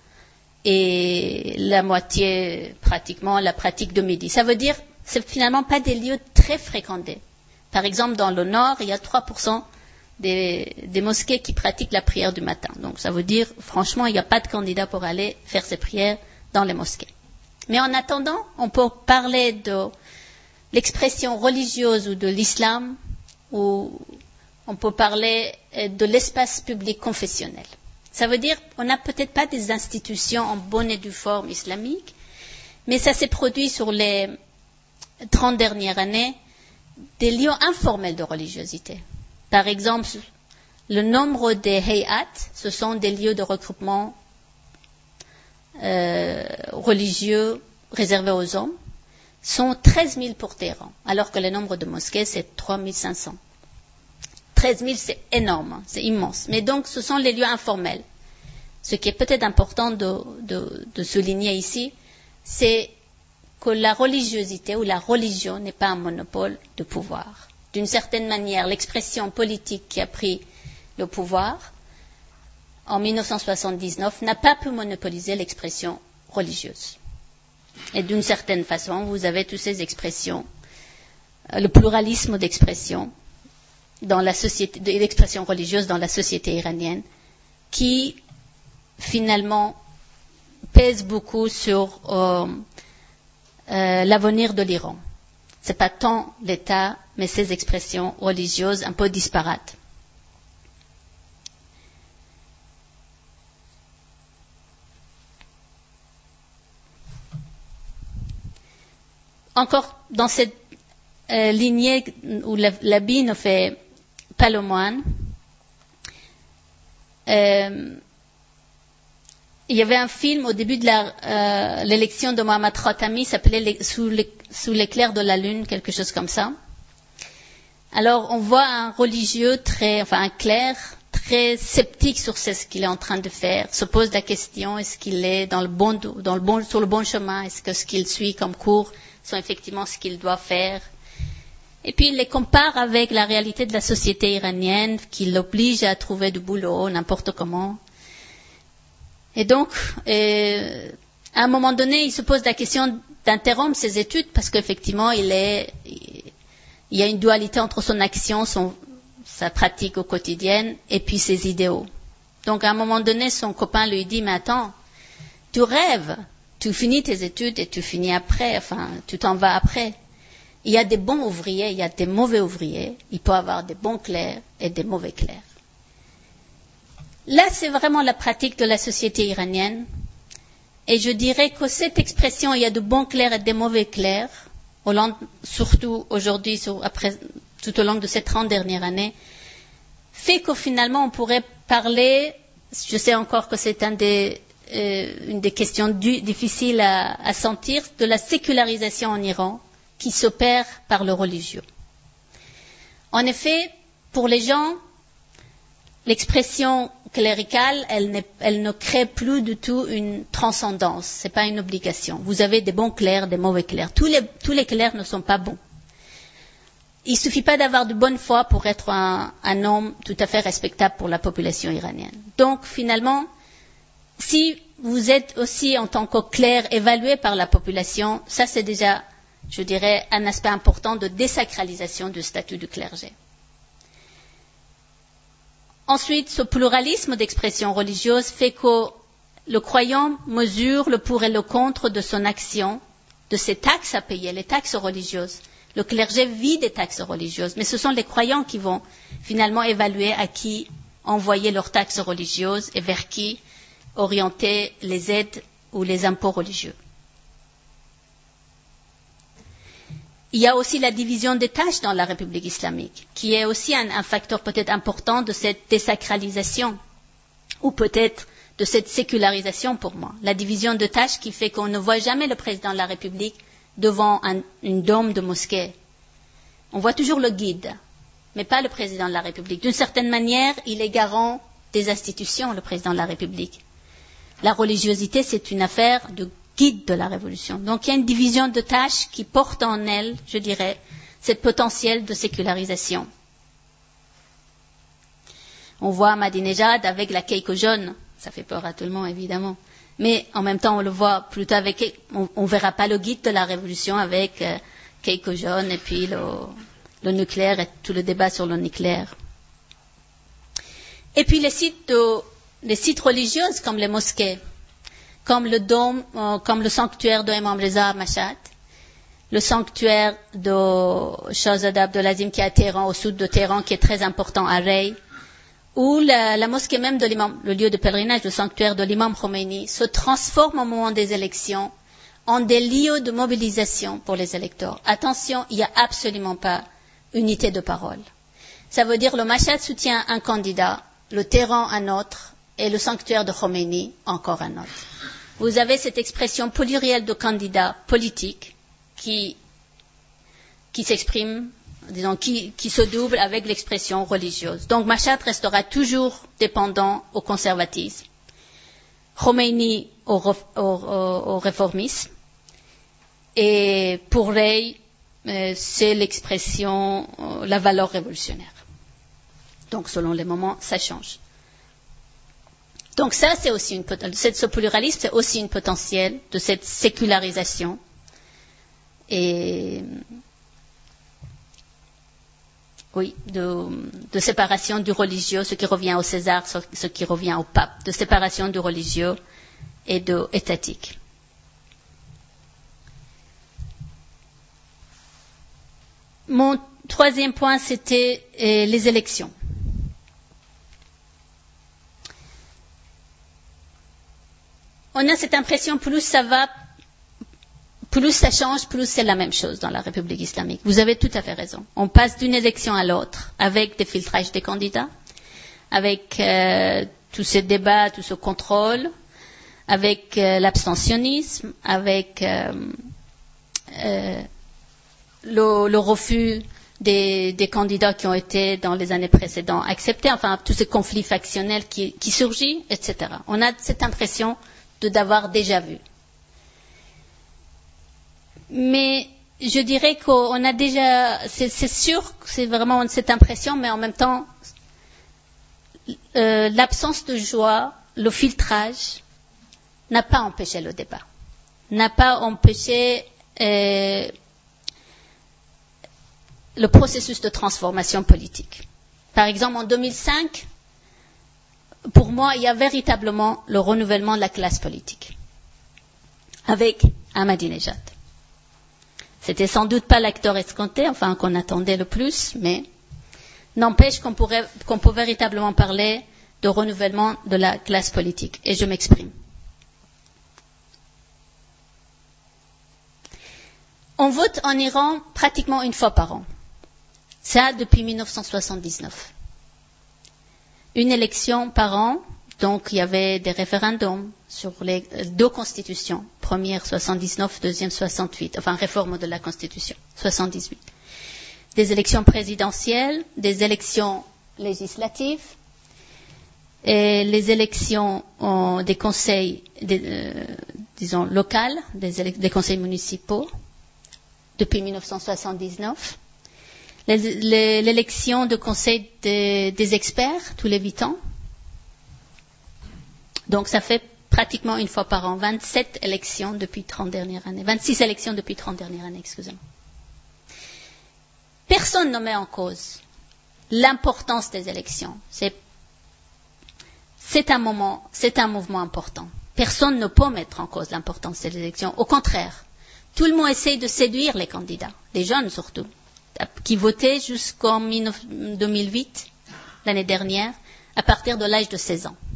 et la moitié pratiquement la pratique de midi. Ça veut dire c'est finalement pas des lieux très fréquentés. Par exemple, dans le nord, il y a 3% des mosquées qui pratiquent la prière du matin. Donc ça veut dire, franchement, il n'y a pas de candidat pour aller faire ces prières dans les mosquées. Mais en attendant, on peut parler de l'expression religieuse ou de l'islam, ou on peut parler de l'espace public confessionnel. Ça veut dire on n'a peut-être pas des institutions en bonne et due forme islamique, mais ça s'est produit sur les 30 dernières années, des lieux informels de religiosité. Par exemple, le nombre des hayat, ce sont des lieux de regroupement religieux réservés aux hommes, sont 13 000 pour Téhéran, alors que le nombre de mosquées, c'est 3 500. 13 000, c'est énorme, c'est immense. Mais donc, ce sont les lieux informels. Ce qui est peut-être important de souligner ici, c'est que la religiosité ou la religion n'est pas un monopole de pouvoir. D'une certaine manière, l'expression politique qui a pris le pouvoir en 1979 n'a pas pu monopoliser l'expression religieuse. Et d'une certaine façon, vous avez toutes ces expressions, le pluralisme d'expression dans la société, d'expression religieuse dans la société iranienne, qui finalement pèse beaucoup sur l'avenir de l'Iran. Ce n'est pas tant l'État, mais ces expressions religieuses un peu disparates. Encore dans cette lignée où l'habit ne fait Palomoine. Il y avait un film au début de l'élection de Mohammad Khatami, s'appelait Sous l'éclair de la lune, quelque chose comme ça. Alors, on voit un religieux un clerc très sceptique sur ce qu'il est en train de faire, se pose la question, est-ce qu'il est sur le bon chemin, est-ce que ce qu'il suit comme cours sont effectivement ce qu'il doit faire. Et puis il les compare avec la réalité de la société iranienne qui l'oblige à trouver du boulot, n'importe comment. Et donc, à un moment donné, il se pose la question d'interrompre ses études parce qu'effectivement, il y a une dualité entre son action, sa pratique au quotidien et puis ses idéaux. Donc à un moment donné, son copain lui dit, mais attends, tu rêves, tu finis tes études et tu finis après, tu t'en vas après. Il y a des bons ouvriers, il y a des mauvais ouvriers, il peut y avoir des bons clercs et des mauvais clercs. Là, c'est vraiment la pratique de la société iranienne. Et je dirais que cette expression, il y a de bons clercs et des mauvais clercs, surtout aujourd'hui, tout au long de ces 30 dernières années, fait que finalement on pourrait parler, je sais encore que c'est une des questions difficiles à sentir, de la sécularisation en Iran qui s'opère par le religieux. En effet, pour les gens, l'expression cléricale, elle ne crée plus du tout une transcendance, ce n'est pas une obligation. Vous avez des bons clercs, des mauvais clercs. Tous les clercs ne sont pas bons. Il ne suffit pas d'avoir de bonne foi pour être un homme tout à fait respectable pour la population iranienne. Donc, finalement, si vous êtes aussi en tant que clerc évalué par la population, ça c'est déjà, je dirais, un aspect important de désacralisation du statut du clergé. Ensuite, ce pluralisme d'expression religieuse fait que le croyant mesure le pour et le contre de son action, de ses taxes à payer, les taxes religieuses. Le clergé vit des taxes religieuses, mais ce sont les croyants qui vont finalement évaluer à qui envoyer leurs taxes religieuses et vers qui orienter les aides ou les impôts religieux. Il y a aussi la division des tâches dans la République islamique, qui est aussi un facteur peut-être important de cette désacralisation, ou peut-être de cette sécularisation pour moi. La division de tâches qui fait qu'on ne voit jamais le président de la République devant une dôme de mosquée. On voit toujours le guide, mais pas le président de la République. D'une certaine manière, il est garant des institutions, le président de la République. La religiosité, c'est une affaire de guide de la révolution. Donc il y a une division de tâches qui porte en elle, je dirais, cette potentiel de sécularisation. On voit Ahmadinejad avec la keiko jaune, ça fait peur à tout le monde évidemment, mais en même temps on le voit plutôt avec, on verra pas le guide de la révolution avec keiko jaune et puis le nucléaire et tout le débat sur le nucléaire. Et puis les sites religieux comme les mosquées, comme le dôme, comme le sanctuaire de Imam Reza à Mashhad, le sanctuaire de Shahzada Abdolazim qui est à Téhéran, au sud de Téhéran, qui est très important à Rey, ou la mosquée même de l'imam, le lieu de pèlerinage, le sanctuaire de l'imam Khomeini, se transforme au moment des élections en des lieux de mobilisation pour les électeurs. Attention, il n'y a absolument pas unité de parole. Ça veut dire le Mashhad soutient un candidat, le Téhéran un autre, et le sanctuaire de Khomeini encore un autre. Vous avez cette expression plurielle de candidats politiques qui s'exprime, disons, qui se double avec l'expression religieuse. Donc Mashhad restera toujours dépendant au conservatisme, Khomeini au réformisme, et pour Rey, c'est l'expression, la valeur révolutionnaire. Donc selon les moments, ça change. Donc ça, c'est aussi ce pluralisme, c'est aussi une potentiel de cette sécularisation et oui, de séparation du religieux, ce qui revient au César, ce qui revient au pape, de séparation du religieux et de étatique. Mon troisième point, c'était les élections. On a cette impression, plus ça va, plus ça change, plus c'est la même chose dans la République islamique. Vous avez tout à fait raison. On passe d'une élection à l'autre avec des filtrages des candidats, avec tous ces débats, tout ce contrôle, avec l'abstentionnisme, avec le refus des candidats qui ont été dans les années précédentes acceptés, enfin tous ces conflits factionnels qui surgissent, etc. On a cette impression d'avoir déjà vu. Mais je dirais qu'on a déjà, c'est sûr, c'est vraiment cette impression, mais en même temps, l'absence de joie, le filtrage, n'a pas empêché le débat, n'a pas empêché le processus de transformation politique. Par exemple, en 2005, pour moi, il y a véritablement le renouvellement de la classe politique avec Ahmadinejad. C'était sans doute pas l'acteur escompté, enfin qu'on attendait le plus, mais n'empêche qu'on peut véritablement parler de renouvellement de la classe politique. Et je m'exprime. On vote en Iran pratiquement une fois par an. Ça depuis 1979. Une élection par an, donc il y avait des référendums sur les deux constitutions. Première 79, deuxième 68, enfin réforme de la constitution, 78. Des élections présidentielles, des élections législatives, et les élections des conseils, disons, locaux, des conseils municipaux, depuis 1979. L'élection de conseil des experts, tous les 8 ans. Donc ça fait pratiquement une fois par an, 27 élections depuis 30 dernières années, 26 élections depuis 30 dernières années, excusez-moi. Personne ne met en cause l'importance des élections. C'est un mouvement important. Personne ne peut mettre en cause l'importance des élections. Au contraire, tout le monde essaie de séduire les candidats, les jeunes surtout, qui votaient jusqu'en 2008, l'année dernière, à partir de l'âge de 16 ans.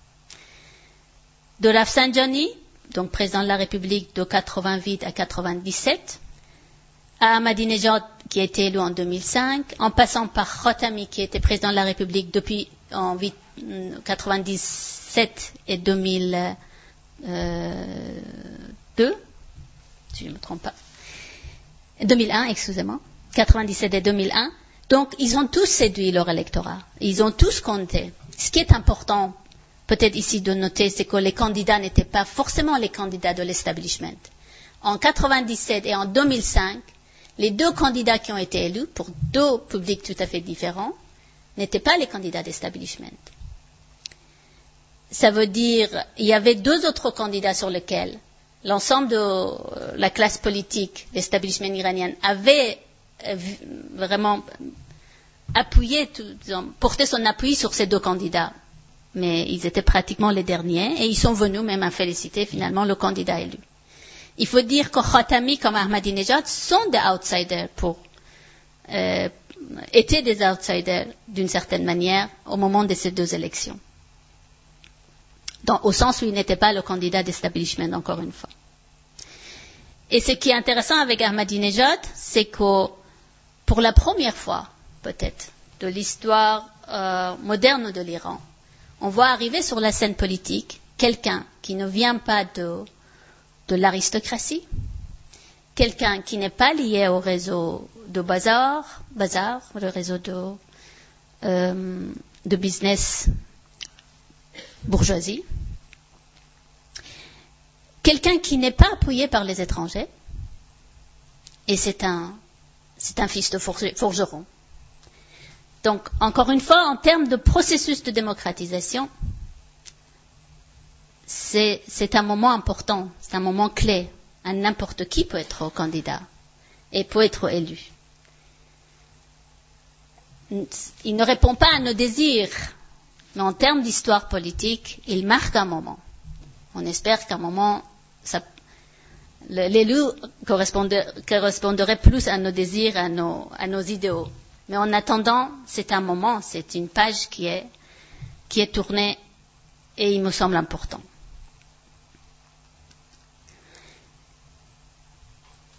De Rafsanjani, donc président de la République de 88 à 97, à Ahmadinejad, qui a été élu en 2005, en passant par Khatami, qui était président de la République depuis 97 et 2002, si je ne me trompe pas, 2001, excusez-moi, 97 et 2001. Donc, ils ont tous séduit leur électorat. Ils ont tous compté. Ce qui est important, peut-être ici de noter, c'est que les candidats n'étaient pas forcément les candidats de l'establishment. En 97 et en 2005, les deux candidats qui ont été élus, pour deux publics tout à fait différents, n'étaient pas les candidats d'establishment. Ça veut dire, il y avait deux autres candidats sur lesquels l'ensemble de la classe politique, l'establishment iranien, avait vraiment appuyé, porté son appui sur ces deux candidats. Mais ils étaient pratiquement les derniers et ils sont venus même à féliciter finalement le candidat élu. Il faut dire que Khatami comme Ahmadinejad sont des outsiders étaient des outsiders d'une certaine manière au moment de ces deux élections. Au sens où il n'était pas le candidat d'establishment, encore une fois. Et ce qui est intéressant avec Ahmadinejad, c'est que pour la première fois, peut-être, de l'histoire moderne de l'Iran, on voit arriver sur la scène politique quelqu'un qui ne vient pas de l'aristocratie, quelqu'un qui n'est pas lié au réseau de bazar, le réseau de business bourgeoisie, quelqu'un qui n'est pas appuyé par les étrangers, et c'est un fils de forgeron. Donc, encore une fois, en termes de processus de démocratisation, c'est un moment important, c'est un moment clé. N'importe qui peut être candidat et peut être élu. Il ne répond pas à nos désirs, mais en termes d'histoire politique, il marque un moment. On espère qu'à un moment, l'élu correspondrait plus à nos désirs, à nos idéaux. Mais en attendant, c'est un moment, c'est une page qui est tournée et il me semble important.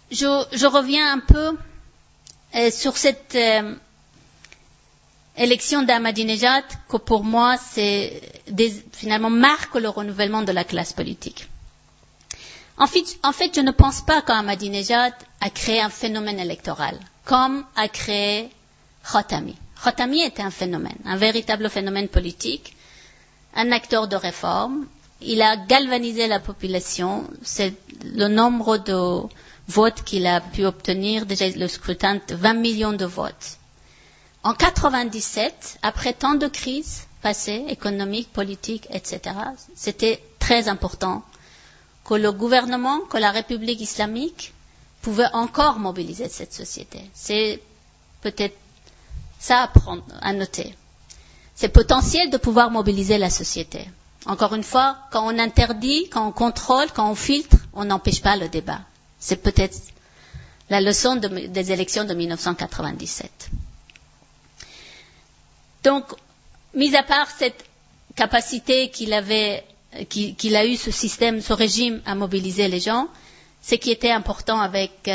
je reviens un peu sur cette élection d'Ahmadinejad, que pour moi, finalement marque le renouvellement de la classe politique. En fait, je ne pense pas qu'Ahmadinejad a créé un phénomène électoral, comme a créé Khatami. Khatami était un phénomène, un véritable phénomène politique, un acteur de réforme. Il a galvanisé la population. C'est le nombre de votes qu'il a pu obtenir, déjà le scrutin, 20 millions de votes. En 97, après tant de crises passées, économiques, politiques, etc., c'était très important que le gouvernement, que la République islamique pouvait encore mobiliser cette société. C'est peut-être ça à noter. C'est potentiel de pouvoir mobiliser la société. Encore une fois, quand on interdit, quand on contrôle, quand on filtre, on n'empêche pas le débat. C'est peut-être la leçon des élections de 1997. Donc, mis à part cette capacité qu'il a eu ce système, ce régime à mobiliser les gens, ce qui était important avec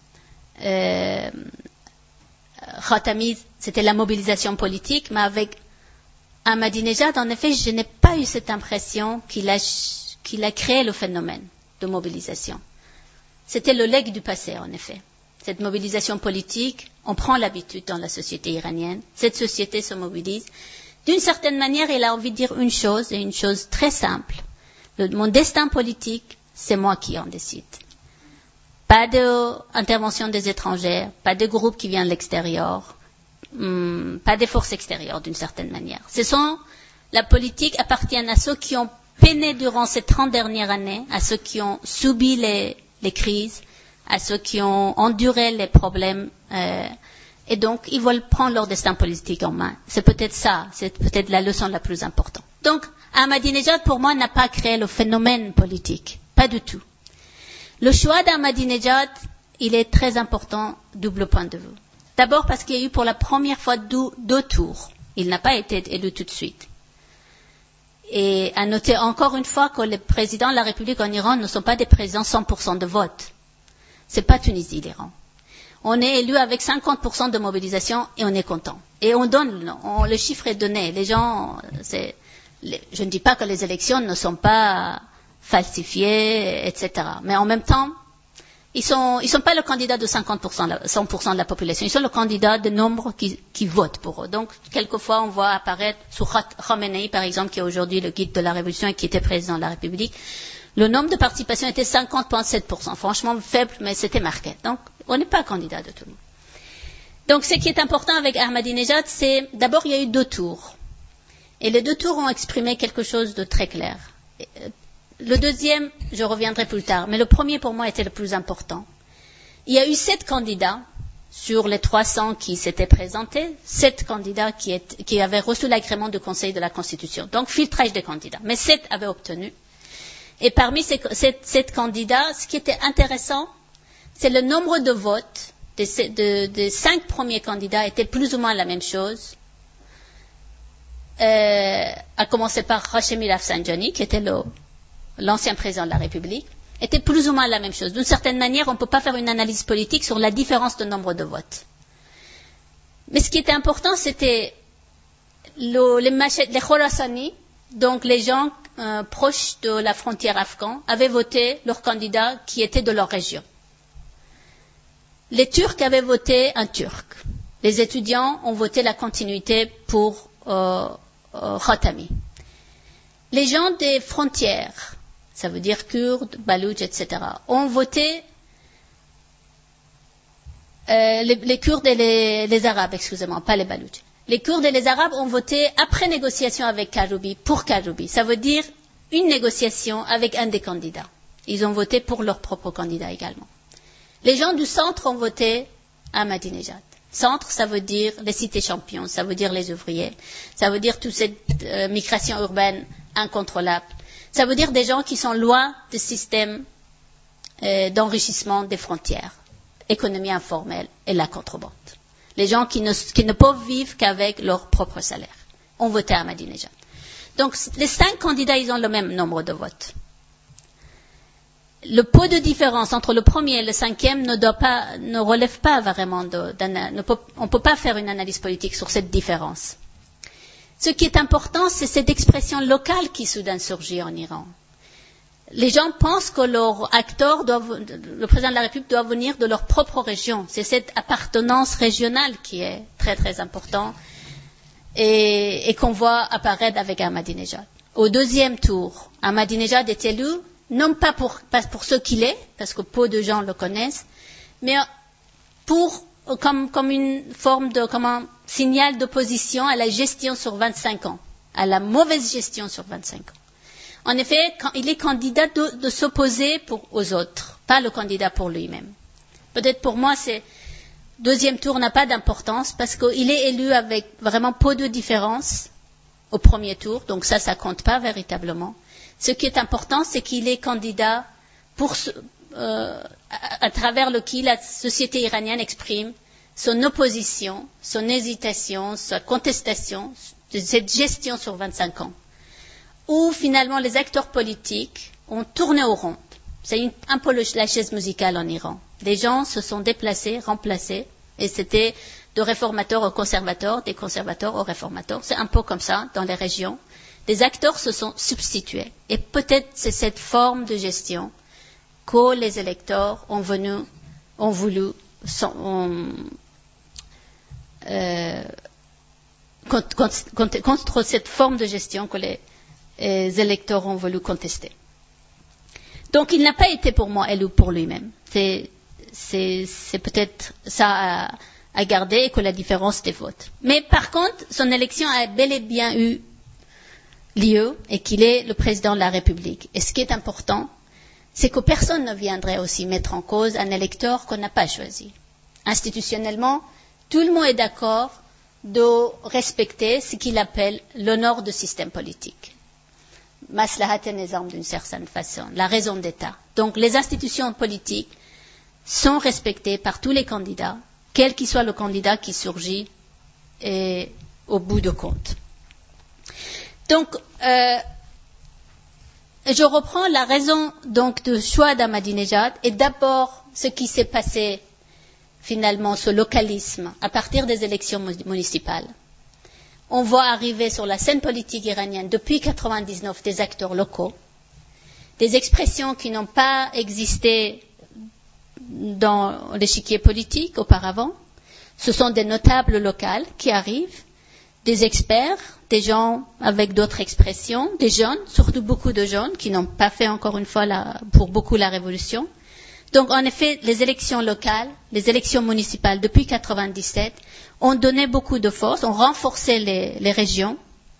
Khatami, c'était la mobilisation politique, mais avec Ahmadinejad, en effet, je n'ai pas eu cette impression qu'il a créé le phénomène de mobilisation. C'était le legs du passé, en effet. Cette mobilisation politique, on prend l'habitude dans la société iranienne. Cette société se mobilise. D'une certaine manière, il a envie de dire une chose, et une chose très simple. Mon destin politique, c'est moi qui en décide. Pas d'intervention des étrangers, pas de groupe qui vient de l'extérieur, pas des forces extérieures d'une certaine manière. La politique appartient à ceux qui ont peiné durant ces 30 dernières années, à ceux qui ont subi les crises, à ceux qui ont enduré les problèmes, et donc ils veulent prendre leur destin politique en main. C'est peut-être ça, c'est peut-être la leçon la plus importante. Donc, Ahmadinejad, pour moi, n'a pas créé le phénomène politique, pas du tout. Le choix d'Ahmadinejad, il est très important, double point de vue. D'abord parce qu'il y a eu pour la première fois deux tours. Il n'a pas été élu tout de suite. Et à noter encore une fois que les présidents de la République en Iran ne sont pas des présidents 100% de vote. C'est pas Tunisie, l'Iran. On est élu avec 50% de mobilisation et on est content. Et on donne, le chiffre est donné. Les gens, je ne dis pas que les élections ne sont pas falsifiées, etc. Mais en même temps, ils sont pas le candidat de 100% de la population. Ils sont le candidat de nombre qui votent pour eux. Donc, quelquefois, on voit apparaître sur Khamenei, par exemple, qui est aujourd'hui le guide de la révolution et qui était président de la République. Le nombre de participation était 50,7%. Franchement, faible, mais c'était marqué. Donc, on n'est pas candidat de tout le monde. Donc, ce qui est important avec Ahmadinejad, c'est, d'abord, il y a eu 2 tours. Et les 2 tours ont exprimé quelque chose de très clair. Le deuxième, je reviendrai plus tard, mais le premier pour moi était le plus important. Il y a eu 7 candidats sur les 300 qui s'étaient présentés, 7 candidats qui avaient reçu l'agrément du Conseil de la Constitution. Donc, filtrage des candidats. Mais 7 avaient obtenu. Et parmi ces 7 candidats, ce qui était intéressant, c'est le nombre de votes des 5 premiers candidats était plus ou moins la même chose. À commencer par Hashemi Rafsanjani, qui était l'ancien président de la République, était plus ou moins la même chose. D'une certaine manière, on ne peut pas faire une analyse politique sur la différence de nombre de votes. Mais ce qui était important, c'était les Khorasani, donc les gens proches de la frontière afghane, avaient voté leur candidat qui était de leur région. Les Turcs avaient voté un Turc. Les étudiants ont voté la continuité pour Khatami. Les gens des frontières, ça veut dire Kurdes, Baloutches, etc., ont voté les Kurdes et les Arabes, excusez-moi, pas les Baloutches. Les Kurdes et les Arabes ont voté après négociation avec Karoubi, pour Karoubi. Ça veut dire une négociation avec un des candidats. Ils ont voté pour leur propre candidat également. Les gens du centre ont voté Ahmadinejad. Centre, ça veut dire les cités champions, ça veut dire les ouvriers, ça veut dire toute cette migration urbaine incontrôlable. Ça veut dire des gens qui sont loin du système d'enrichissement des frontières, économie informelle et la contrebande. Les gens qui ne peuvent vivre qu'avec leur propre salaire ont voté Ahmadinejad. Donc, les 5 candidats, ils ont le même nombre de votes. le peu de différence entre le premier et le cinquième ne relève pas vraiment on ne peut pas faire une analyse politique sur cette différence. Ce qui est important, c'est cette expression locale qui soudain surgit en Iran. Les gens pensent que leur acteur le président de la République doit venir de leur propre région. C'est cette appartenance régionale qui est très très importante et qu'on voit apparaître avec Ahmadinejad. Au deuxième tour, Ahmadinejad est élu non pas pour ce qu'il est, parce que peu de gens le connaissent, mais comme une forme comme un signal d'opposition à la gestion sur 25 ans, à la mauvaise gestion sur 25 ans. En effet, il est candidat de s'opposer aux autres, pas le candidat pour lui-même. Peut-être pour moi, deuxième tour n'a pas d'importance parce qu'il est élu avec vraiment peu de différence au premier tour, donc ça compte pas véritablement. Ce qui est important, c'est qu'il est candidat à travers lequel la société iranienne exprime son opposition, son hésitation, sa contestation de cette gestion sur 25 ans, où finalement les acteurs politiques ont tourné au rond. C'est un peu la chaise musicale en Iran. Les gens se sont déplacés, remplacés, et c'était de réformateurs aux conservateurs, des conservateurs aux réformateurs. C'est un peu comme ça dans les régions. Des acteurs se sont substitués. Et peut-être c'est cette forme de gestion que les électeurs ont voulu contre cette forme de gestion que les électeurs ont voulu contester. Donc il n'a pas été pour moi élu pour lui-même. C'est peut-être ça à garder et que la différence des votes. Mais par contre, son élection a bel et bien eu lieu et qu'il est le président de la République. Et ce qui est important, c'est que personne ne viendrait aussi mettre en cause un électeur qu'on n'a pas choisi. Institutionnellement, tout le monde est d'accord de respecter ce qu'il appelle l'honneur du système politique. Maslahat al-Nizam d'une certaine façon, la raison d'État. Donc les institutions politiques sont respectées par tous les candidats, quel qu'il soit le candidat qui surgit et au bout de compte. Donc, je reprends la raison donc du choix d'Ahmadinejad et d'abord ce qui s'est passé finalement, ce localisme à partir des élections municipales. On voit arriver sur la scène politique iranienne depuis 1999 des acteurs locaux, des expressions qui n'ont pas existé dans l'échiquier politique auparavant. Ce sont des notables locaux qui arrivent, des experts, des gens avec d'autres expressions, des jeunes, surtout beaucoup de jeunes qui n'ont pas fait encore une fois pour beaucoup la révolution. Donc en effet, les élections locales, les élections municipales depuis 1997 ont donné beaucoup de force, ont renforcé les régions,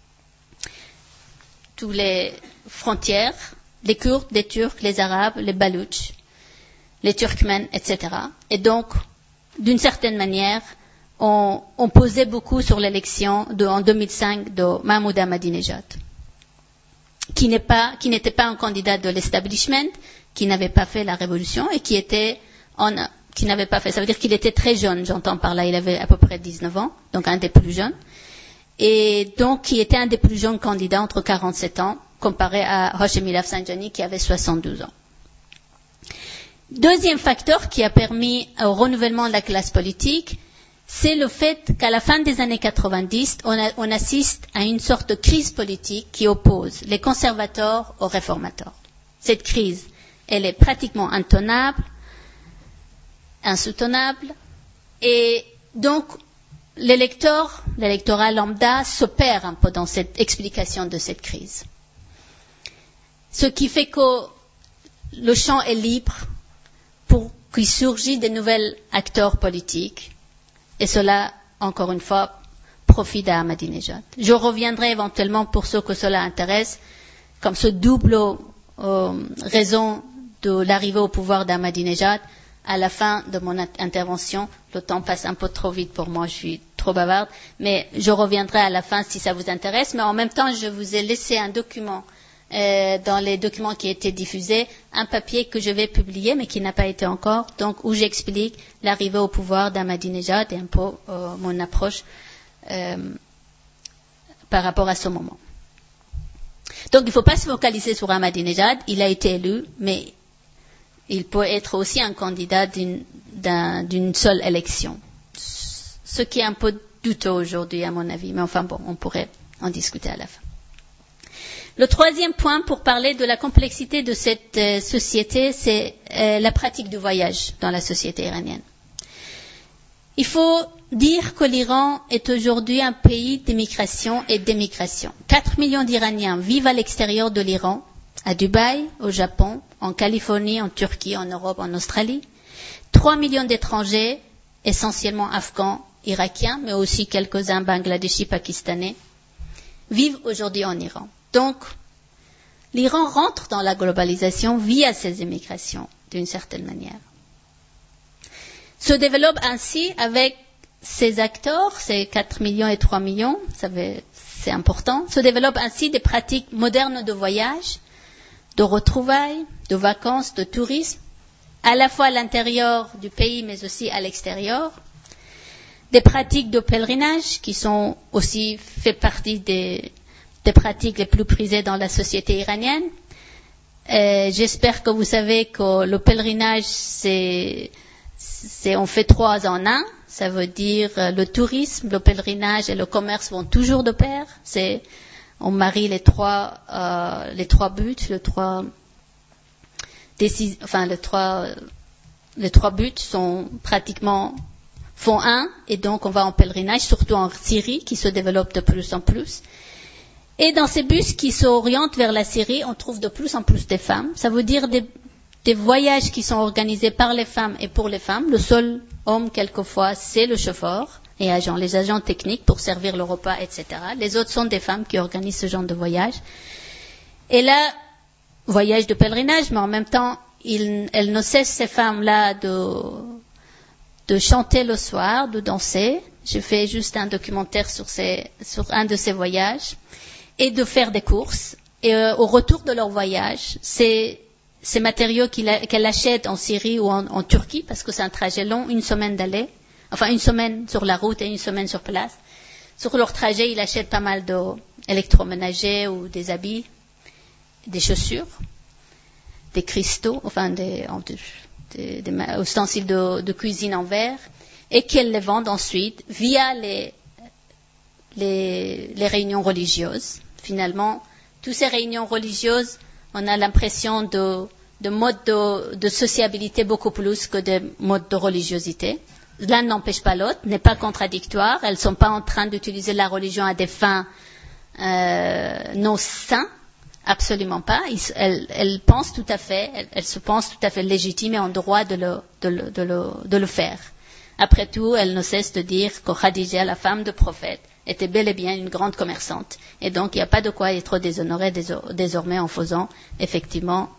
toutes les frontières, les Kurdes, les Turcs, les Arabes, les Baloutches, les Turkmènes, etc. Et donc, d'une certaine manière, on posait beaucoup sur l'élection en 2005 de Mahmoud Ahmadinejad, qui n'était pas un candidat de l'establishment, qui n'avait pas fait la révolution et qui n'avait pas fait. Ça veut dire qu'il était très jeune, j'entends par là, il avait à peu près 19 ans, donc un des plus jeunes. Et donc, qui était un des plus jeunes candidats entre 47 ans, comparé à Hashemi Rafsanjani qui avait 72 ans. Deuxième facteur qui a permis au renouvellement de la classe politique, c'est le fait qu'à la fin des années 90, on assiste à une sorte de crise politique qui oppose les conservateurs aux réformateurs. Cette crise, elle est pratiquement intenable, insoutenable, et donc l'électorat lambda se perd un peu dans cette explication de cette crise. Ce qui fait que le champ est libre pour qu'il surgisse de nouveaux acteurs politiques. Et cela, encore une fois, profite à Ahmadinejad. Je reviendrai éventuellement pour ceux que cela intéresse, comme ce double raison de l'arrivée au pouvoir d'Ahmadinejad à la fin de mon intervention. Le temps passe un peu trop vite pour moi, je suis trop bavarde, mais je reviendrai à la fin si ça vous intéresse. Mais en même temps, je vous ai laissé un document dans les documents qui étaient diffusés, un papier que je vais publier, mais qui n'a pas été encore, donc où j'explique l'arrivée au pouvoir d'Ahmadinejad et un peu mon approche par rapport à ce moment. Donc il ne faut pas se focaliser sur Ahmadinejad, il a été élu, mais il peut être aussi un candidat d'une seule élection. Ce qui est un peu douteux aujourd'hui, à mon avis. Mais enfin bon, on pourrait en discuter à la fin. Le troisième point pour parler de la complexité de cette société, c'est la pratique du voyage dans la société iranienne. Il faut dire que l'Iran est aujourd'hui un pays d'immigration et d'émigration. 4 millions d'Iraniens vivent à l'extérieur de l'Iran, à Dubaï, au Japon, en Californie, en Turquie, en Europe, en Australie. 3 millions d'étrangers, essentiellement afghans, irakiens, mais aussi quelques-uns bangladeshis, pakistanais, vivent aujourd'hui en Iran. Donc, l'Iran rentre dans la globalisation via ces immigrations, d'une certaine manière. Se développe ainsi avec ces acteurs, ces 4 millions et 3 millions, c'est important, se développent ainsi des pratiques modernes de voyage, de retrouvailles, de vacances, de tourisme, à la fois à l'intérieur du pays mais aussi à l'extérieur, des pratiques de pèlerinage qui sont aussi fait partie des pratiques les plus prisées dans la société iranienne. J'espère que vous savez que le pèlerinage, on fait 3 en 1. Ça veut dire le tourisme, le pèlerinage et le commerce vont toujours de pair. On marie les trois buts, les trois buts sont pratiquement font un, et donc on va en pèlerinage, surtout en Syrie, qui se développe de plus en plus. Et dans ces bus qui s'orientent vers la Syrie, on trouve de plus en plus des femmes. Ça veut dire des voyages qui sont organisés par les femmes et pour les femmes. Le seul homme, quelquefois, c'est le chauffeur et les agents techniques pour servir le repas, etc. Les autres sont des femmes qui organisent ce genre de voyage. Et là, voyage de pèlerinage, mais en même temps, elles ne cessent, ces femmes-là, de chanter le soir, de danser. J'ai fait juste un documentaire sur un de ces voyages. Et de faire des courses. Et au retour de leur voyage, ces matériaux qu'elles achètent en Syrie ou en Turquie, parce que c'est un trajet long, 1 semaine d'aller, enfin 1 semaine sur la route et 1 semaine sur place. Sur leur trajet, ils achètent pas mal d'électroménagers ou des habits, des chaussures, des cristaux, enfin des ustensiles de cuisine en verre, et qu'elles les vendent ensuite via les réunions religieuses. Finalement, toutes ces réunions religieuses, on a l'impression de modes de sociabilité beaucoup plus que de modes de religiosité. L'un n'empêche pas l'autre, n'est pas contradictoire. Elles ne sont pas en train d'utiliser la religion à des fins non saines, absolument pas. Elles pensent tout à fait, elles se pensent tout à fait légitimes et en droit de le faire. Après tout, elles ne cessent de dire que Khadija, la femme du prophète, était bel et bien une grande commerçante. Et donc, il n'y a pas de quoi être déshonoré désormais en faisant, effectivement,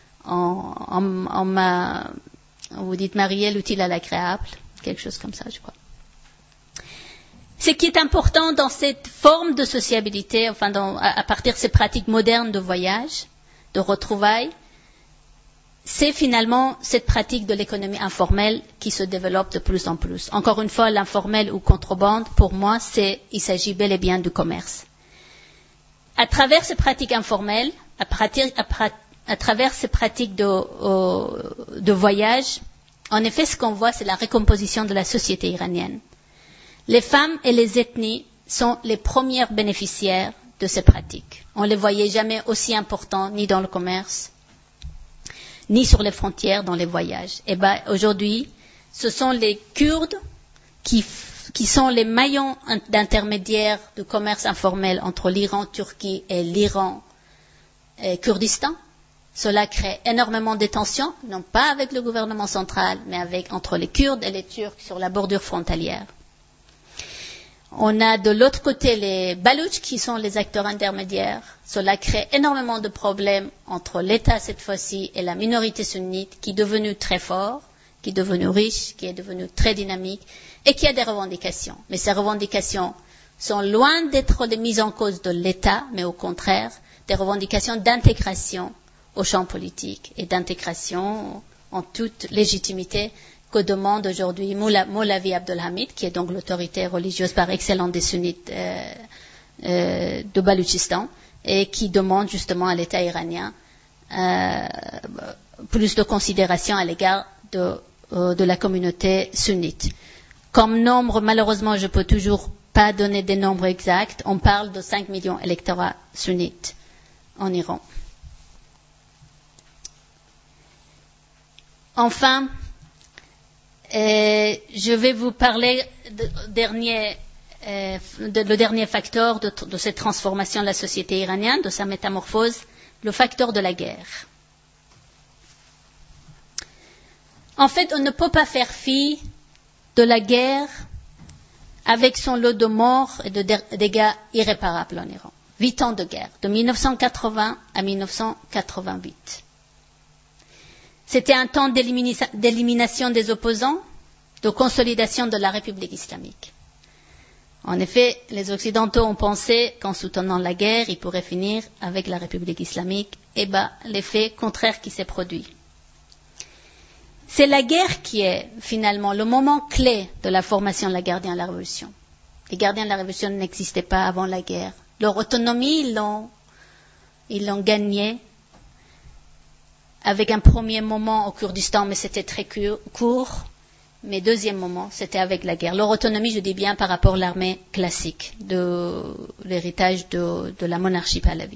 vous dites marier l'utile à l'agréable, quelque chose comme ça, je crois. Ce qui est important dans cette forme de sociabilité, enfin, à partir de ces pratiques modernes de voyage, de retrouvailles, c'est finalement cette pratique de l'économie informelle qui se développe de plus en plus. Encore une fois, l'informel ou contrebande, pour moi, il s'agit bel et bien du commerce. À travers ces pratiques informelles, à travers ces pratiques de voyage, en effet, ce qu'on voit, c'est la recomposition de la société iranienne. Les femmes et les ethnies sont les premières bénéficiaires de ces pratiques. On ne les voyait jamais aussi importants, ni dans le commerce, ni sur les frontières dans les voyages. Et aujourd'hui, ce sont les Kurdes qui sont les maillons d'intermédiaire du commerce informel entre l'Iran, Turquie et l'Iran, Kurdistan. Cela crée énormément de tensions, non pas avec le gouvernement central, mais entre les Kurdes et les Turcs sur la bordure frontalière. On a de l'autre côté les Baloutches qui sont les acteurs intermédiaires. Cela crée énormément de problèmes entre l'État cette fois-ci et la minorité sunnite qui est devenue très fort, qui est devenue riche, qui est devenue très dynamique et qui a des revendications. Mais ces revendications sont loin d'être des mises en cause de l'État, mais au contraire des revendications d'intégration au champ politique et d'intégration en toute légitimité que demande aujourd'hui Moulavi Abdelhamid, qui est donc l'autorité religieuse par excellence des sunnites de Baloutchistan, et qui demande justement à l'État iranien plus de considération à l'égard de la communauté sunnite. Comme nombre, malheureusement, je peux toujours pas donner des nombres exacts. On parle de 5 millions d'électorats sunnites en Iran. Enfin, je vais vous parler le dernier facteur de cette transformation de la société iranienne, de sa métamorphose, le facteur de la guerre. En fait, on ne peut pas faire fi de la guerre avec son lot de morts et de dégâts irréparables en Iran. 8 ans de guerre, de 1980 à 1988. C'était un temps d'élimination des opposants, de consolidation de la République islamique. En effet, les Occidentaux ont pensé qu'en soutenant la guerre, ils pourraient finir avec la République islamique. Eh bien, l'effet contraire qui s'est produit. C'est la guerre qui est finalement le moment clé de la formation des gardiens de la Révolution. Les gardiens de la Révolution n'existaient pas avant la guerre. Leur autonomie, ils l'ont gagnée avec un premier moment au Kurdistan, mais c'était très court. Mais deuxième moment, c'était avec la guerre. Leur autonomie, je dis bien, par rapport à l'armée classique, de l'héritage de la monarchie pahlavi.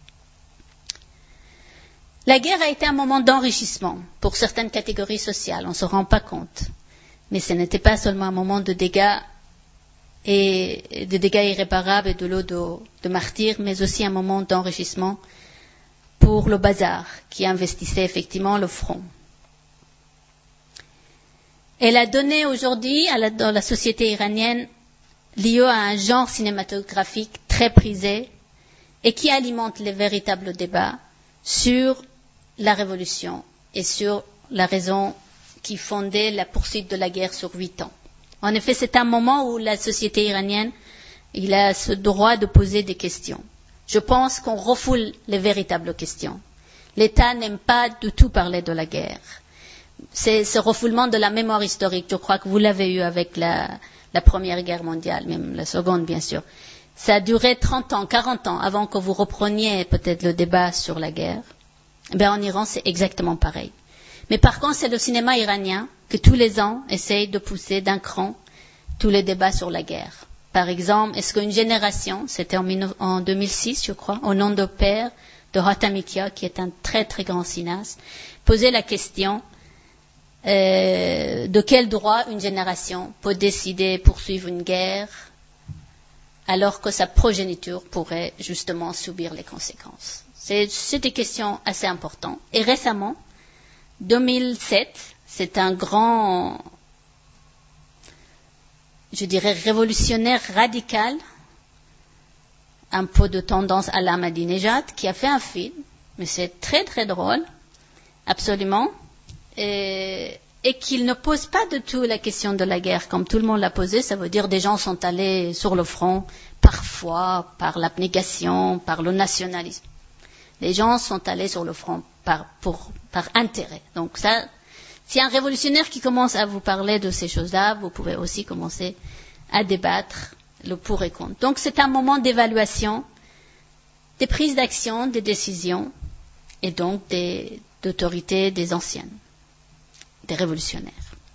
La guerre a été un moment d'enrichissement pour certaines catégories sociales, on ne se rend pas compte. Mais ce n'était pas seulement un moment de dégâts et de dégâts irréparables et de lot de martyrs, mais aussi un moment d'enrichissement pour le bazar qui investissait effectivement le front. Elle a donné aujourd'hui dans la société iranienne lieu à un genre cinématographique très prisé et qui alimente les véritables débats sur la révolution et sur la raison qui fondait la poursuite de la guerre sur 8 ans. En effet, c'est un moment où la société iranienne a ce droit de poser des questions. Je pense qu'on refoule les véritables questions. L'État n'aime pas du tout parler de la guerre. C'est ce refoulement de la mémoire historique. Je crois que vous l'avez eu avec la Première Guerre mondiale, même la Seconde, bien sûr. Ça a duré 30 ans, 40 ans avant que vous repreniez peut-être le débat sur la guerre. Ben, en Iran, c'est exactement pareil. Mais par contre, c'est le cinéma iranien que tous les ans essaye de pousser d'un cran tous les débats sur la guerre. Par exemple, est-ce qu'une génération, c'était en 2006, je crois, au nom de père de Hatamikia, qui est un très très grand cinéaste, posait la question de quel droit une génération peut décider de poursuivre une guerre alors que sa progéniture pourrait justement subir les conséquences. C'est des questions assez importantes. Et récemment, 2007, c'est un grand, je dirais, révolutionnaire radical, un peu de tendance à l'Ahmadinejad, qui a fait un film, mais c'est très très drôle, absolument, et qu'il ne pose pas du tout la question de la guerre comme tout le monde l'a posé. Ça veut dire des gens sont allés sur le front, parfois par l'abnégation, par le nationalisme. Les gens sont allés sur le front par intérêt. Donc ça, si un révolutionnaire qui commence à vous parler de ces choses-là, vous pouvez aussi commencer à débattre le pour et contre. Donc c'est un moment d'évaluation, des prises d'action, des décisions, et donc d'autorités des anciennes, des révolutionnaires.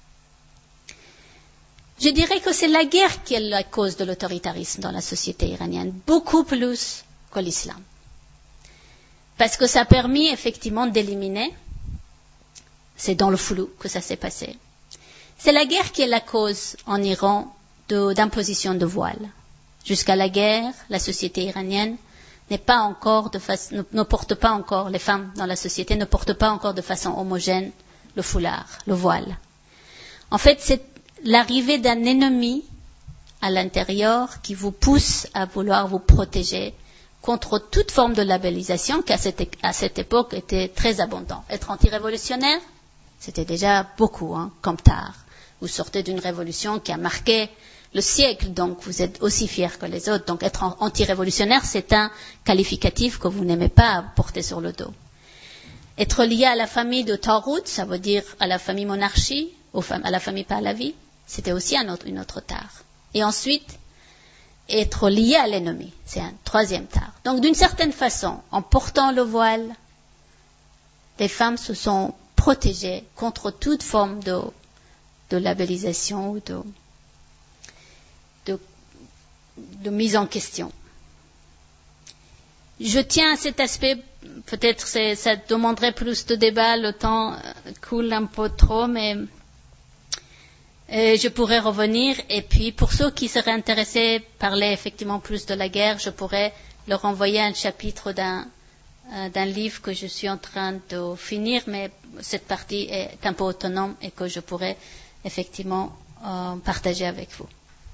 Je dirais que c'est la guerre qui est la cause de l'autoritarisme dans la société iranienne, beaucoup plus que l'islam. Parce que ça a permis effectivement d'éliminer, c'est dans le flou que ça s'est passé. C'est la guerre qui est la cause en Iran d'imposition de voile. Jusqu'à la guerre, la société iranienne ne porte pas encore, les femmes dans la société ne portent pas encore de façon homogène le foulard, le voile. En fait, c'est l'arrivée d'un ennemi à l'intérieur qui vous pousse à vouloir vous protéger contre toute forme de labellisation qui, à cette époque, était très abondant. Être anti-révolutionnaire, c'était déjà beaucoup, comme tard. Vous sortez d'une révolution qui a marqué le siècle, donc vous êtes aussi fiers que les autres. Donc être anti-révolutionnaire, c'est un qualificatif que vous n'aimez pas porter sur le dos. Être lié à la famille de Tarout, ça veut dire à la famille monarchie, à la famille Pahlavi, c'était aussi une autre tare. Et ensuite, être lié à l'ennemi, c'est un troisième tare. Donc d'une certaine façon, en portant le voile, les femmes se sont protégées contre toute forme de labellisation ou de mise en question. Je tiens à cet aspect, peut-être ça demanderait plus de débat, le temps coule un peu trop, mais je pourrais revenir. Et puis, pour ceux qui seraient intéressés, parler effectivement plus de la guerre, je pourrais leur envoyer un chapitre d'un livre que je suis en train de finir, mais cette partie est un peu autonome et que je pourrais effectivement partager avec vous.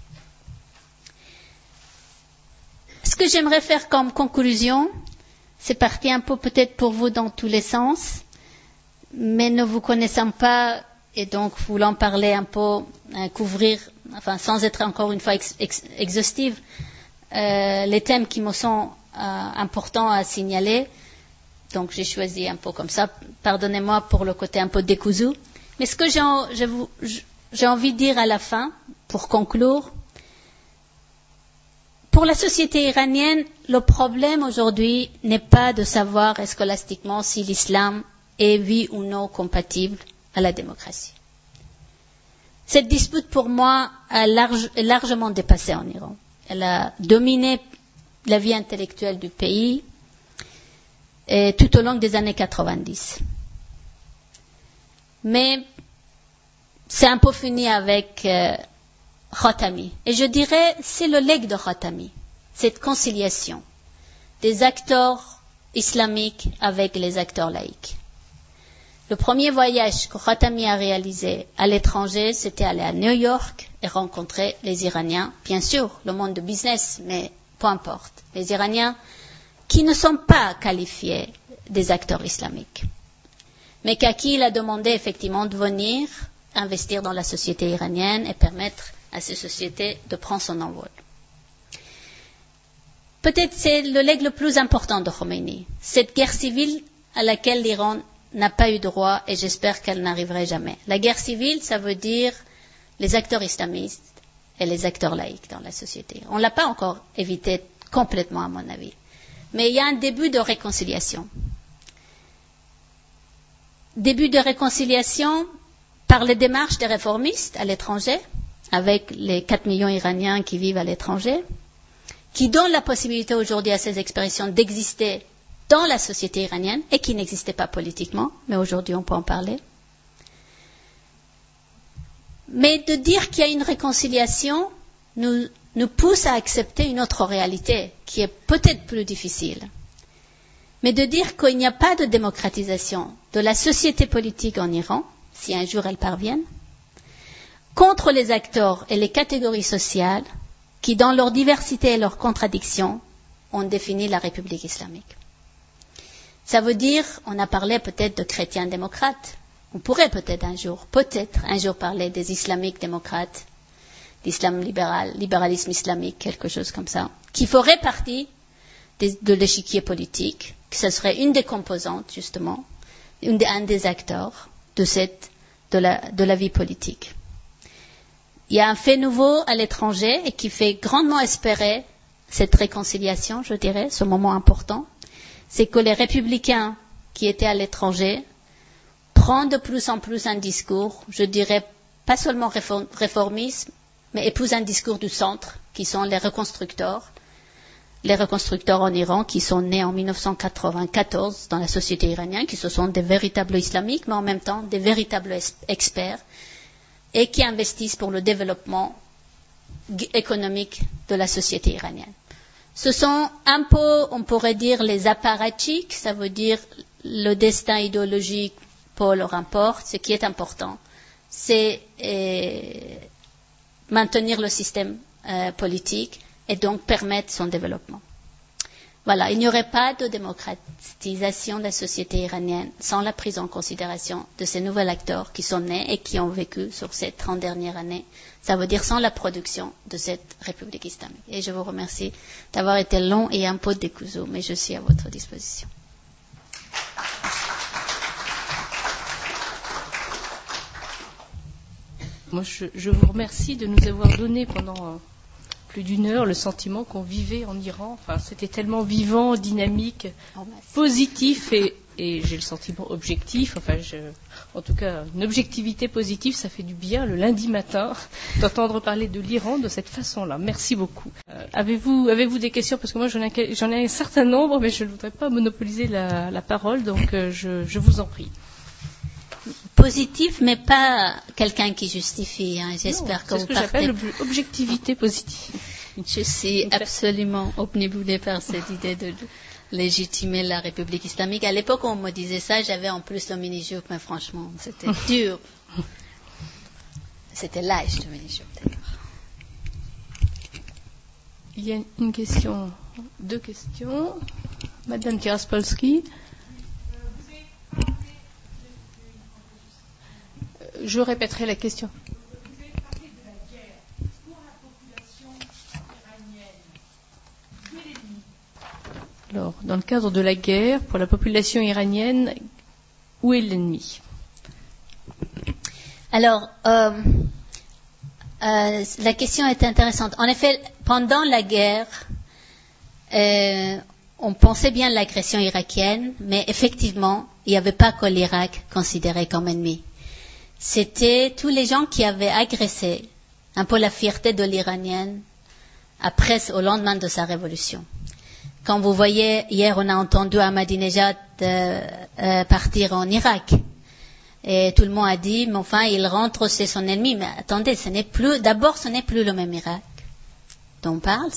Ce que j'aimerais faire comme conclusion, c'est parti un peu peut-être pour vous dans tous les sens, mais ne vous connaissant pas et donc voulant parler un peu, couvrir, enfin sans être encore une fois exhaustive, les thèmes qui me sont importants à signaler. Donc j'ai choisi un peu comme ça, pardonnez-moi pour le côté un peu décousu. Mais ce que j'ai envie de dire à la fin, pour conclure, pour la société iranienne, le problème aujourd'hui n'est pas de savoir scolastiquement si l'islam est oui ou non compatible à la démocratie. Cette dispute, pour moi, est largement dépassée en Iran. Elle a dominé la vie intellectuelle du pays et tout au long des années 90. Mais c'est un peu fini avec Khatami. Et je dirais, c'est le legs de Khatami, cette conciliation des acteurs islamiques avec les acteurs laïcs. Le premier voyage que Khatami a réalisé à l'étranger, c'était aller à New York et rencontrer les Iraniens, bien sûr, le monde de business, mais peu importe, les Iraniens qui ne sont pas qualifiés des acteurs islamiques, mais qu'à qui il a demandé effectivement de venir investir dans la société iranienne et permettre à ces sociétés de prendre son envol. Peut-être c'est le legs le plus important de Khomeini, cette guerre civile à laquelle l'Iran n'a pas eu droit et j'espère qu'elle n'arriverait jamais. La guerre civile, ça veut dire les acteurs islamistes et les acteurs laïcs dans la société. On ne l'a pas encore évité complètement à mon avis. Mais il y a un début de réconciliation. Début de réconciliation par les démarches des réformistes à l'étranger, avec les 4 millions Iraniens qui vivent à l'étranger, qui donnent la possibilité aujourd'hui à ces expressions d'exister dans la société iranienne et qui n'existaient pas politiquement, mais aujourd'hui on peut en parler. Mais de dire qu'il y a une réconciliation nous pousse à accepter une autre réalité qui est peut-être plus difficile. Mais de dire qu'il n'y a pas de démocratisation de la société politique en Iran, si un jour elle parvienne, contre les acteurs et les catégories sociales qui, dans leur diversité et leurs contradictions, ont défini la République islamique. Ça veut dire, on a parlé peut-être de chrétiens démocrates. On pourrait peut-être un jour parler des islamiques démocrates, d'islam libéral, libéralisme islamique, quelque chose comme ça, qui ferait partie de l'échiquier politique, que ce serait une des composantes, justement, un des acteurs de la vie politique. Il y a un fait nouveau à l'étranger et qui fait grandement espérer cette réconciliation, je dirais, ce moment important, c'est que les républicains qui étaient à l'étranger prennent de plus en plus un discours, je dirais, pas seulement réformiste, mais épousent un discours du centre, qui sont les reconstructeurs en Iran, qui sont nés en 1994 dans la société iranienne, qui se sont des véritables islamiques, mais en même temps des véritables experts, et qui investissent pour le développement économique de la société iranienne. Ce sont un peu, on pourrait dire, les apparatchiks, ça veut dire le destin idéologique peu leur importe. Ce qui est important, c'est maintenir le système politique et donc permettre son développement. Voilà, il n'y aurait pas de démocratisation de la société iranienne sans la prise en considération de ces nouveaux acteurs qui sont nés et qui ont vécu sur ces 30 dernières années. Ça veut dire sans la production de cette République islamique. Et je vous remercie d'avoir été long et un peu décousu, mais je suis à votre disposition. Moi, je vous remercie de nous avoir donné pendant plus d'une heure le sentiment qu'on vivait en Iran. Enfin, c'était tellement vivant, dynamique, positif et et j'ai le sentiment objectif, en tout cas une objectivité positive, ça fait du bien le lundi matin d'entendre parler de l'Iran de cette façon-là. Merci beaucoup. Avez-vous des questions? Parce que moi j'en ai un certain nombre, mais je ne voudrais pas monopoliser la parole, donc je vous en prie. Positif, mais pas quelqu'un qui justifie. J'espère que vous partez. C'est ce que j'appelle l'objectivité positive. Je suis absolument obnubilée par cette idée de légitimer la République islamique. À l'époque où on me disait ça, j'avais en plus le mini-jupe, mais franchement, c'était dur. C'était l'âge de mini-jupe, d'ailleurs. Il y a une question, deux questions. Madame Tiraspolsky. Je répéterai la question. Vous avez parlé de la guerre. Pour la population iranienne, qui est l'ennemi? Alors, dans le cadre de la guerre, pour la population iranienne, où est l'ennemi? Alors, la question est intéressante. En effet, pendant la guerre, on pensait bien l'agression irakienne, mais effectivement, il n'y avait pas que l'Irak considéré comme ennemi. C'était tous les gens qui avaient agressé un peu la fierté de l'Iranienne au lendemain de sa révolution. Quand vous voyez, hier on a entendu Ahmadinejad partir en Irak. Et tout le monde a dit, mais enfin, il rentre, c'est son ennemi. Mais attendez, ce n'est plus le même Irak dont on parle.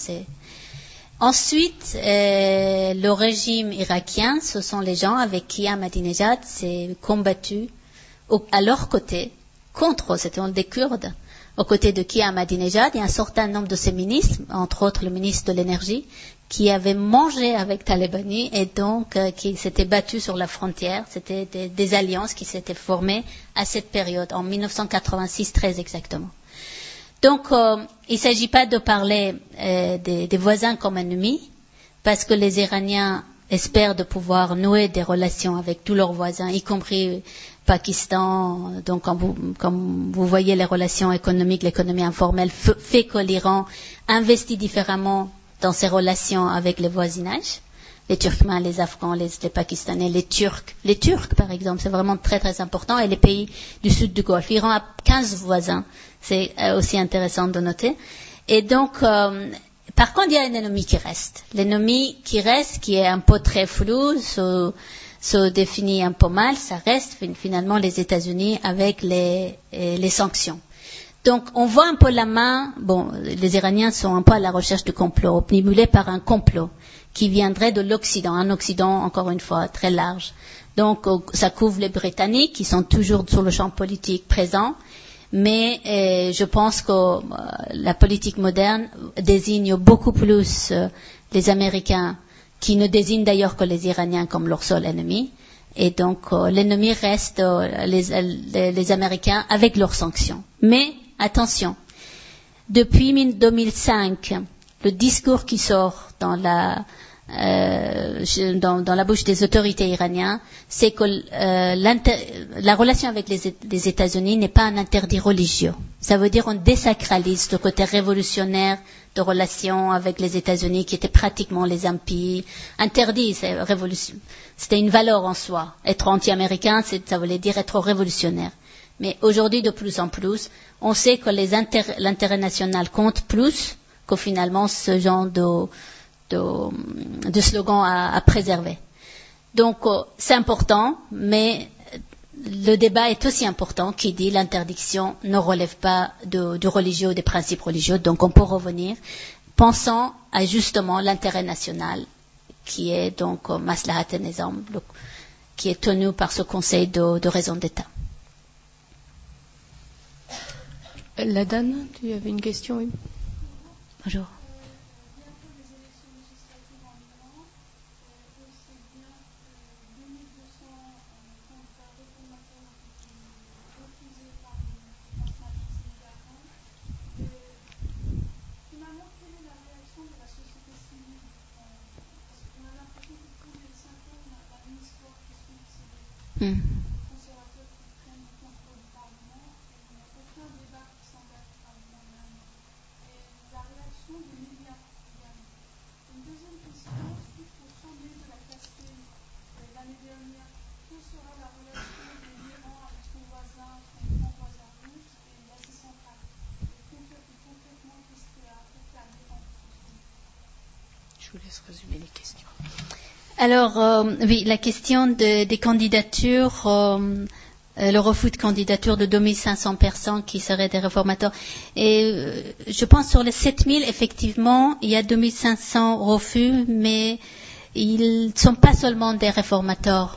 Ensuite, le régime irakien, ce sont les gens avec qui Ahmadinejad s'est combattu à leur côté, c'était des Kurdes, aux côtés de qui Ahmadinejad, il y a un certain nombre de ses ministres, entre autres le ministre de l'énergie, qui avaient mangé avec Talibani et donc qui s'étaient battus sur la frontière. C'était des alliances qui s'étaient formées à cette période, en 1986 très exactement. Donc, il ne s'agit pas de parler des voisins comme ennemis, parce que les Iraniens espèrent de pouvoir nouer des relations avec tous leurs voisins, y compris Pakistan. Donc, comme vous voyez, les relations économiques, l'économie informelle fait que l'Iran investit différemment dans ses relations avec les voisinages. Les Turkmènes, les Afghans, les Pakistanais, les Turcs. Les Turcs, par exemple, c'est vraiment très très important. Et les pays du sud du Golfe. L'Iran a 15 voisins. C'est aussi intéressant de noter. Et donc, par contre, il y a un ennemi qui reste. L'ennemi qui reste, qui est un peu très flou, se définit un peu mal, ça reste finalement les États-Unis avec les sanctions. Donc, on voit un peu la main. Bon, les Iraniens sont un peu à la recherche du complot, obnubilés par un complot qui viendrait de l'Occident, un Occident, encore une fois, très large. Donc, ça couvre les Britanniques, qui sont toujours sur le champ politique présents, mais je pense que la politique moderne désigne beaucoup plus les Américains, qui ne désignent d'ailleurs que les Iraniens comme leur seul ennemi. Et donc, l'ennemi reste les Américains avec leurs sanctions. Mais, attention, depuis 2005, le discours qui sort dans la bouche des autorités iraniennes, c'est que la relation avec les États-Unis n'est pas un interdit religieux. Ça veut dire qu'on désacralise le côté révolutionnaire de relations avec les États-Unis, qui étaient pratiquement les impies. Interdit, c'était une valeur en soi. Être anti-américain, ça voulait dire être révolutionnaire. Mais aujourd'hui, de plus en plus, on sait que l'intérêt national compte plus que finalement ce genre de slogan à préserver. Donc, c'est important, mais le débat est aussi important qui dit l'interdiction ne relève pas du religieux ou des principes religieux. Donc, on peut revenir pensant à justement l'intérêt national qui est donc Maslahat al-Nizam, qui est tenu par ce Conseil de raison d'État. Ladane, tu avais une question, oui. Bonjour. L'année dernière, laisse résumer les questions. Alors, oui, la question des candidatures, le refus de candidature de 2500 personnes qui seraient des réformateurs. Et je pense sur les 7000, effectivement, il y a 2500 refus, mais ils ne sont pas seulement des réformateurs.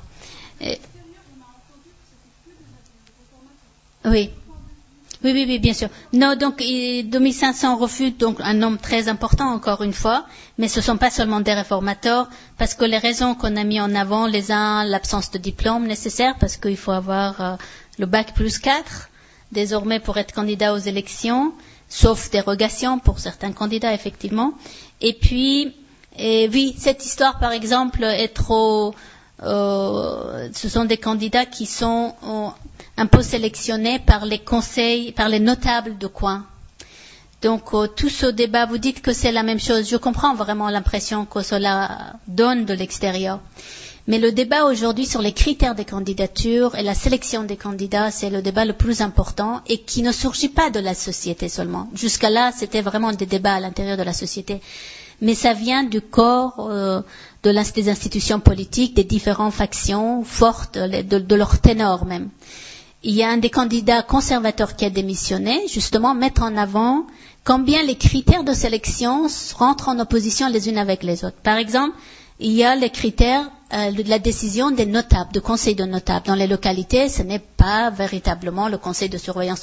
Oui. Oui, bien sûr. Non, donc 2500 refus, donc un nombre très important encore une fois, mais ce ne sont pas seulement des réformateurs, parce que les raisons qu'on a mis en avant, les uns, l'absence de diplôme nécessaire, parce qu'il faut avoir le bac plus 4, désormais pour être candidat aux élections, sauf dérogation pour certains candidats, effectivement. Et puis, oui, cette histoire, par exemple, est trop... ce sont des candidats qui sont un peu sélectionnés par les conseils, par les notables de coin. Donc tout ce débat, vous dites que c'est la même chose. Je comprends vraiment l'impression que cela donne de l'extérieur. Mais le débat aujourd'hui sur les critères des candidatures et la sélection des candidats, c'est le débat le plus important et qui ne surgit pas de la société seulement. Jusqu'à là, c'était vraiment des débats à l'intérieur de la société. Mais ça vient du corps des institutions politiques, des différentes factions fortes, de leur ténor même. Il y a un des candidats conservateurs qui a démissionné, justement mettre en avant combien les critères de sélection rentrent en opposition les unes avec les autres. Par exemple, il y a les critères de la décision des notables, du conseil de notables. Dans les localités, ce n'est pas véritablement le conseil de surveillance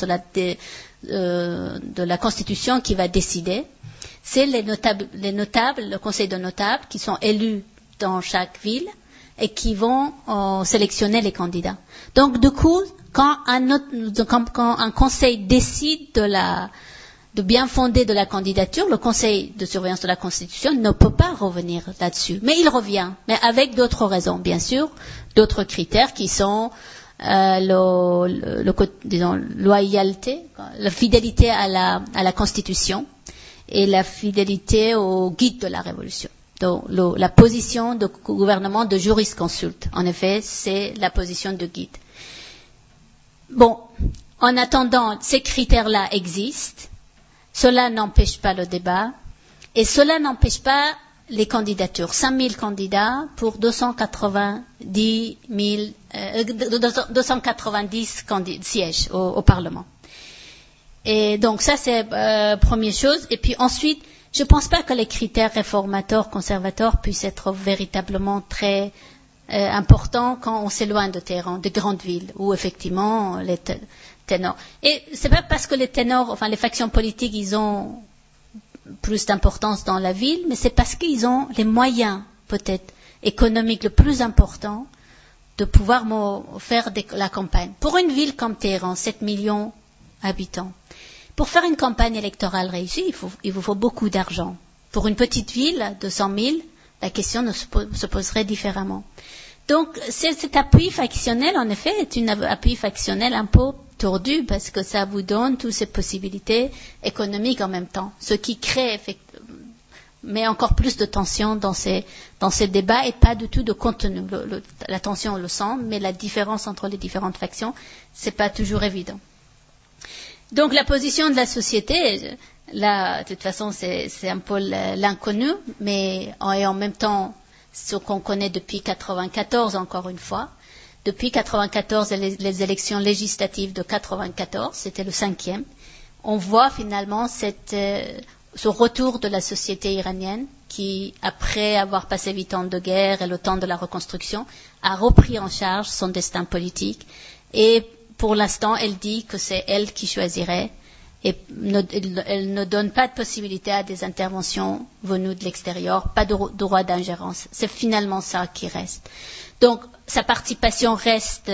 de la Constitution qui va décider. C'est les notables, le conseil de notables qui sont élus dans chaque ville et qui vont sélectionner les candidats. Donc, du coup, quand un conseil décide de bien fonder de la candidature, le conseil de surveillance de la Constitution ne peut pas revenir là-dessus. Mais il revient, mais avec d'autres raisons, bien sûr, d'autres critères qui sont disons, loyauté, la fidélité à la Constitution et la fidélité au guide de la Révolution. Donc, la position du gouvernement de jurisconsulte, en effet, c'est la position de guide. Bon, en attendant, ces critères-là existent. Cela n'empêche pas le débat et cela n'empêche pas les candidatures. 5000 candidats pour 290 sièges au Parlement. Et donc ça, c'est première chose. Et puis ensuite, je ne pense pas que les critères réformateurs, conservateurs puissent être véritablement très importants quand on s'éloigne de Téhéran, de grandes villes, où effectivement les ténors. Et c'est pas parce que les ténors, enfin les factions politiques, ils ont plus d'importance dans la ville, mais c'est parce qu'ils ont les moyens, peut-être, économiques le plus important de pouvoir faire la campagne. Pour une ville comme Téhéran, 7 millions d'habitants, pour faire une campagne électorale réussie, il vous faut beaucoup d'argent. Pour une petite ville de 100 000, la question se poserait différemment. Donc, cet appui factionnel, en effet, est un appui factionnel un peu tordu parce que ça vous donne toutes ces possibilités économiques en même temps. Ce qui crée, met encore plus de tension dans ces débats et pas du tout de contenu. La tension, on le sent, mais la différence entre les différentes factions, c'est pas toujours évident. Donc, la position de la société, là, de toute façon, c'est un peu l'inconnu, mais en même temps, ce qu'on connaît depuis 1994, encore une fois. Depuis 1994 et les élections législatives de 1994, c'était le 5e, on voit finalement ce retour de la société iranienne qui, après avoir passé 8 ans de guerre et le temps de la reconstruction, a repris en charge son destin politique. Et pour l'instant, elle dit que c'est elle qui choisirait et elle ne donne pas de possibilité à des interventions venues de l'extérieur, pas de droit d'ingérence. C'est finalement ça qui reste. Donc, sa participation reste,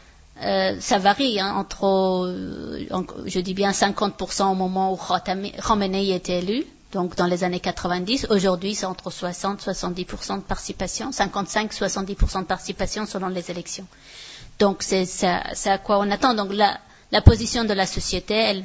ça varie, entre, je dis bien 50% au moment où Khomeini était élu, donc dans les années 90. Aujourd'hui, c'est entre 60-70% de participation, 55-70% de participation selon les élections. Donc, c'est à quoi on attend. Donc, la position de la société, elle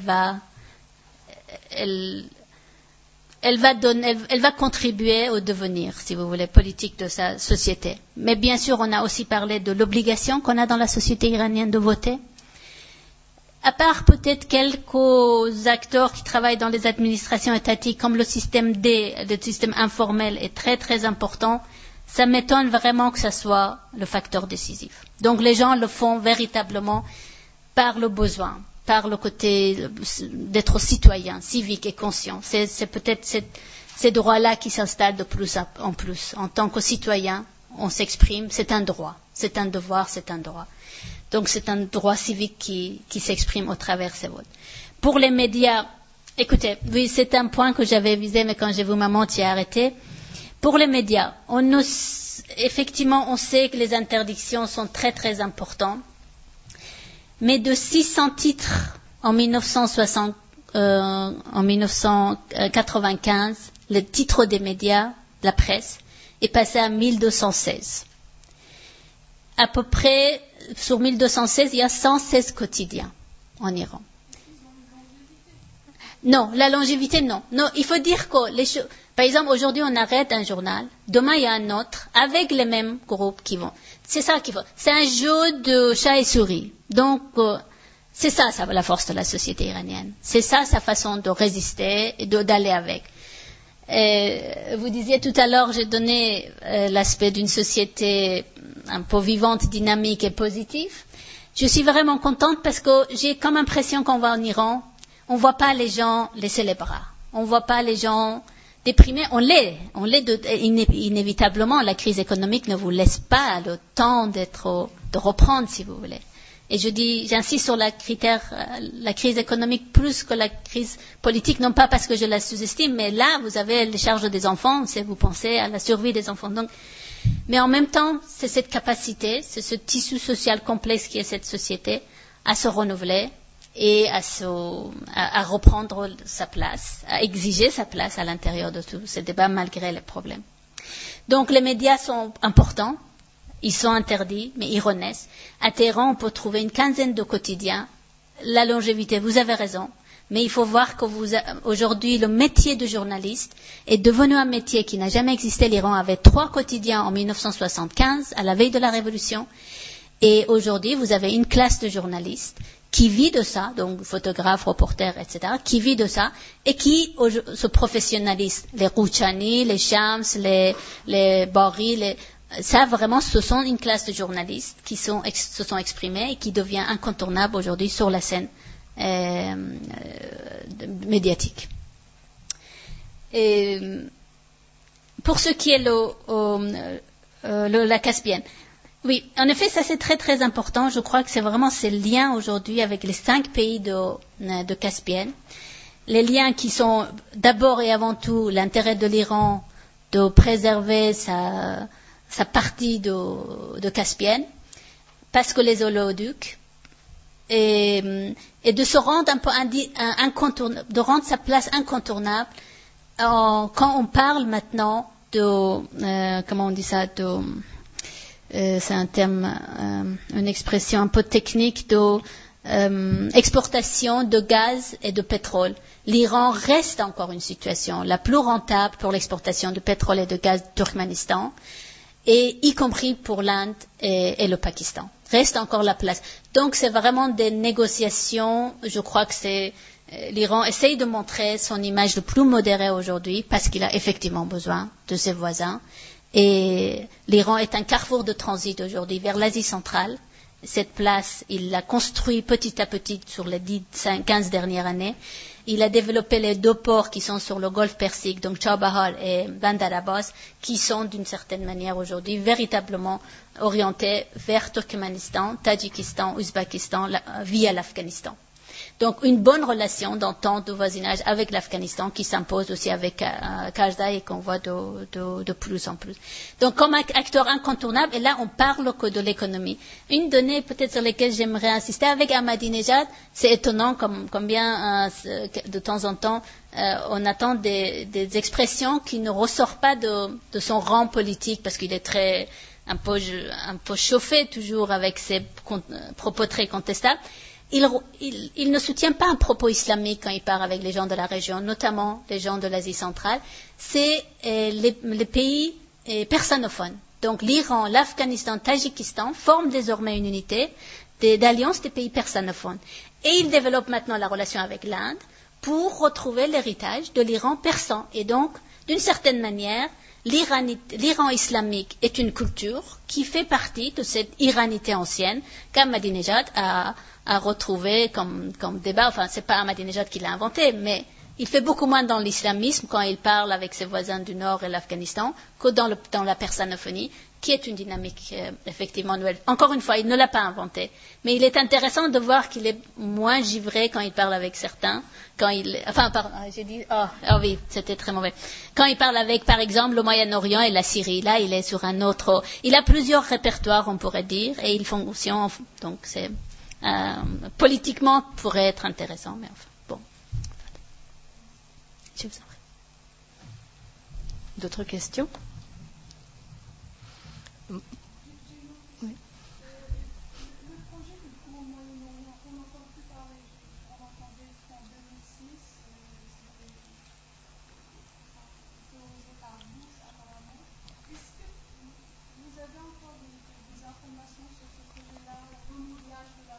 va contribuer au devenir, si vous voulez, politique de sa société. Mais bien sûr, on a aussi parlé de l'obligation qu'on a dans la société iranienne de voter. à part peut-être quelques acteurs qui travaillent dans les administrations étatiques, comme le système D, le système informel est très très important, ça m'étonne vraiment que ça soit le facteur décisif. Donc les gens le font véritablement par le besoin, par le côté d'être citoyen, civique et conscient. C'est peut-être ces droits-là qui s'installent de plus en plus. En tant que citoyen, on s'exprime, c'est un droit, c'est un devoir, c'est un droit. Donc c'est un droit civique qui s'exprime au travers de ces votes. Pour les médias, écoutez, oui, c'est un point que j'avais visé, mais quand j'ai vu maman, tu as arrêté. Pour les médias, effectivement, on sait que les interdictions sont très très importantes, mais de 600 titres en 1995, le titre des médias, la presse, est passé à 1216. À peu près, sur 1216, il y a 116 quotidiens en Iran. Non, la longévité, non. Non, il faut dire que par exemple, aujourd'hui, on arrête un journal. Demain, il y a un autre avec les mêmes groupes qui vont. C'est ça qu'il faut. C'est un jeu de chat et souris. Donc, c'est ça, la force de la société iranienne. C'est ça, sa façon de résister et d'aller avec. Vous disiez tout à l'heure, j'ai donné l'aspect d'une société un peu vivante, dynamique et positive. Je suis vraiment contente parce que j'ai comme impression qu'on va en Iran, on ne voit pas les gens laisser les bras. On ne voit pas les gens déprimés. On l'est inévitablement. La crise économique ne vous laisse pas le temps de reprendre, si vous voulez. Et j'insiste sur la crise économique plus que la crise politique, non pas parce que je la sous-estime, mais là, vous avez les charges des enfants, vous pensez à la survie des enfants. Donc, mais en même temps, c'est cette capacité, c'est ce tissu social complexe qui est cette société à se renouveler et à reprendre sa place, à exiger sa place à l'intérieur de tout ce débat malgré les problèmes. Donc, les médias sont importants. Ils sont interdits, mais ils renaissent. À Téhéran, on peut trouver une quinzaine de quotidiens. La longévité, vous avez raison. Mais il faut voir que aujourd'hui, le métier de journaliste est devenu un métier qui n'a jamais existé. L'Iran avait 3 quotidiens en 1975, à la veille de la Révolution. Et aujourd'hui, vous avez une classe de journalistes qui vit de ça, donc photographes, reporters, etc., qui vit de ça, et qui se professionnalise. Les Rouchani, les Shams, les Bari, ça, vraiment, ce sont une classe de journalistes qui se sont exprimés et qui devient incontournable aujourd'hui sur la scène médiatique. Et pour ce qui est la Caspienne, oui, en effet, ça c'est très très important. Je crois que c'est vraiment ces liens aujourd'hui avec les 5 pays de Caspienne. Les liens qui sont d'abord et avant tout l'intérêt de l'Iran de préserver sa partie de Caspienne, parce que les oléoducs, et de se rendre un peu incontournable, de rendre sa place incontournable quand on parle maintenant comment on dit ça, c'est un terme, une expression un peu technique exportation de gaz et de pétrole. L'Iran reste encore une situation la plus rentable pour l'exportation de pétrole et de gaz du Turkménistan, et y compris pour l'Inde et le Pakistan. Reste encore la place. Donc c'est vraiment des négociations. Je crois que l'Iran essaye de montrer son image le plus modérée aujourd'hui parce qu'il a effectivement besoin de ses voisins. Et l'Iran est un carrefour de transit aujourd'hui vers l'Asie centrale. Cette place, il l'a construit petit à petit sur les 15 dernières années. Il a développé les 2 ports qui sont sur le golfe Persique, donc Chabahar et Bandar Abbas, qui sont d'une certaine manière aujourd'hui véritablement orientés vers Turkménistan, Tadjikistan, Ouzbékistan, via l'Afghanistan. Donc une bonne relation d'entente, de voisinage avec l'Afghanistan qui s'impose aussi avec Karzai et qu'on voit de plus en plus. Donc comme acteur incontournable, et là on parle que de l'économie. Une donnée peut-être sur laquelle j'aimerais insister, avec Ahmadinejad, c'est étonnant combien de temps en temps on attend des expressions qui ne ressortent pas de son rang politique parce qu'il est un peu chauffé toujours avec ses propos très contestables. Il ne soutient pas un propos islamique quand il parle avec les gens de la région, notamment les gens de l'Asie centrale. C'est les pays persanophones. Donc l'Iran, l'Afghanistan, le Tadjikistan forment désormais une unité d'alliance des pays persanophones. Et il développe maintenant la relation avec l'Inde pour retrouver l'héritage de l'Iran persan. Et donc, d'une certaine manière, l'Iran islamique est une culture qui fait partie de cette iranité ancienne qu'Ahmadinejad a retrouvé comme débat. Enfin, c'est pas Ahmadinejad qui l'a inventé, mais il fait beaucoup moins dans l'islamisme quand il parle avec ses voisins du Nord et l'Afghanistan que dans la persanophonie, qui est une dynamique effectivement nouvelle. Encore une fois, il ne l'a pas inventé, mais il est intéressant de voir qu'il est moins givré quand il parle avec certains. Oui, c'était très mauvais. Quand il parle avec, par exemple, le Moyen-Orient et la Syrie, là, il est sur un autre. Il a plusieurs répertoires, on pourrait dire, et il fonctionne. Donc, c'est politiquement pourrait être intéressant, mais enfin, bon. Je vous en prie. D'autres questions? Oui. Le projet du cours au Moyen-Orient, on n'entend plus parler. On entendait en 2006, c'était théorisé par Bush apparemment. Est-ce que vous avez encore des informations sur ce projet-là, le renouvelage de la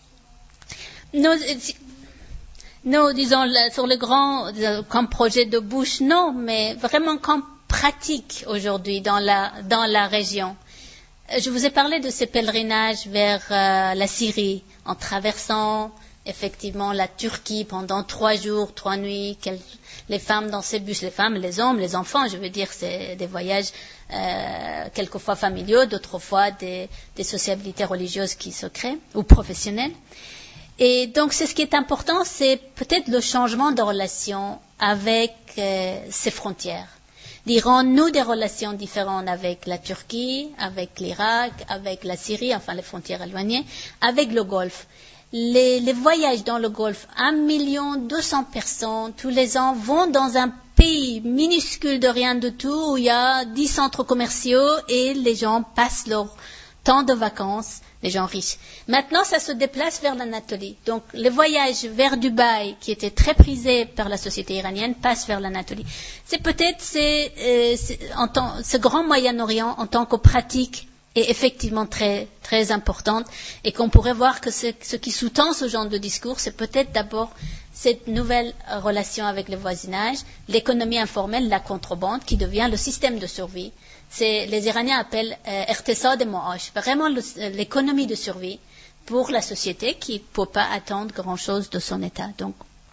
région selon... Non, disons, sur le grand, comme projet de Bush, non, mais vraiment comme pratique aujourd'hui dans la région. Je vous ai parlé de ces pèlerinages vers la Syrie, en traversant effectivement la Turquie pendant 3 jours, 3 nuits, les femmes dans ces bus, les femmes, les hommes, les enfants, je veux dire, c'est des voyages quelquefois familiaux, d'autres fois des sociabilités religieuses qui se créent, ou professionnelles. Et donc, c'est ce qui est important, c'est peut-être le changement de relation avec ces frontières. L'Iran noue des relations différentes avec la Turquie, avec l'Irak, avec la Syrie, enfin les frontières éloignées, avec le Golfe. Les voyages dans le Golfe, 1,2 million personnes tous les ans vont dans un pays minuscule de rien du tout où il y a 10 centres commerciaux et les gens passent leur temps de vacances, les gens riches. Maintenant, ça se déplace vers l'Anatolie. Donc, les voyages vers Dubaï, qui étaient très prisés par la société iranienne, passent vers l'Anatolie. C'est peut-être ce grand Moyen-Orient en tant que pratique est effectivement très, très importante et qu'on pourrait voir que ce qui sous-tend ce genre de discours, c'est peut-être d'abord cette nouvelle relation avec le voisinage, l'économie informelle, la contrebande, qui devient le système de survie. Les Iraniens appellent Iqtisad Mu'ash, vraiment l'économie de survie pour la société qui ne peut pas attendre grand-chose de son État. Donc,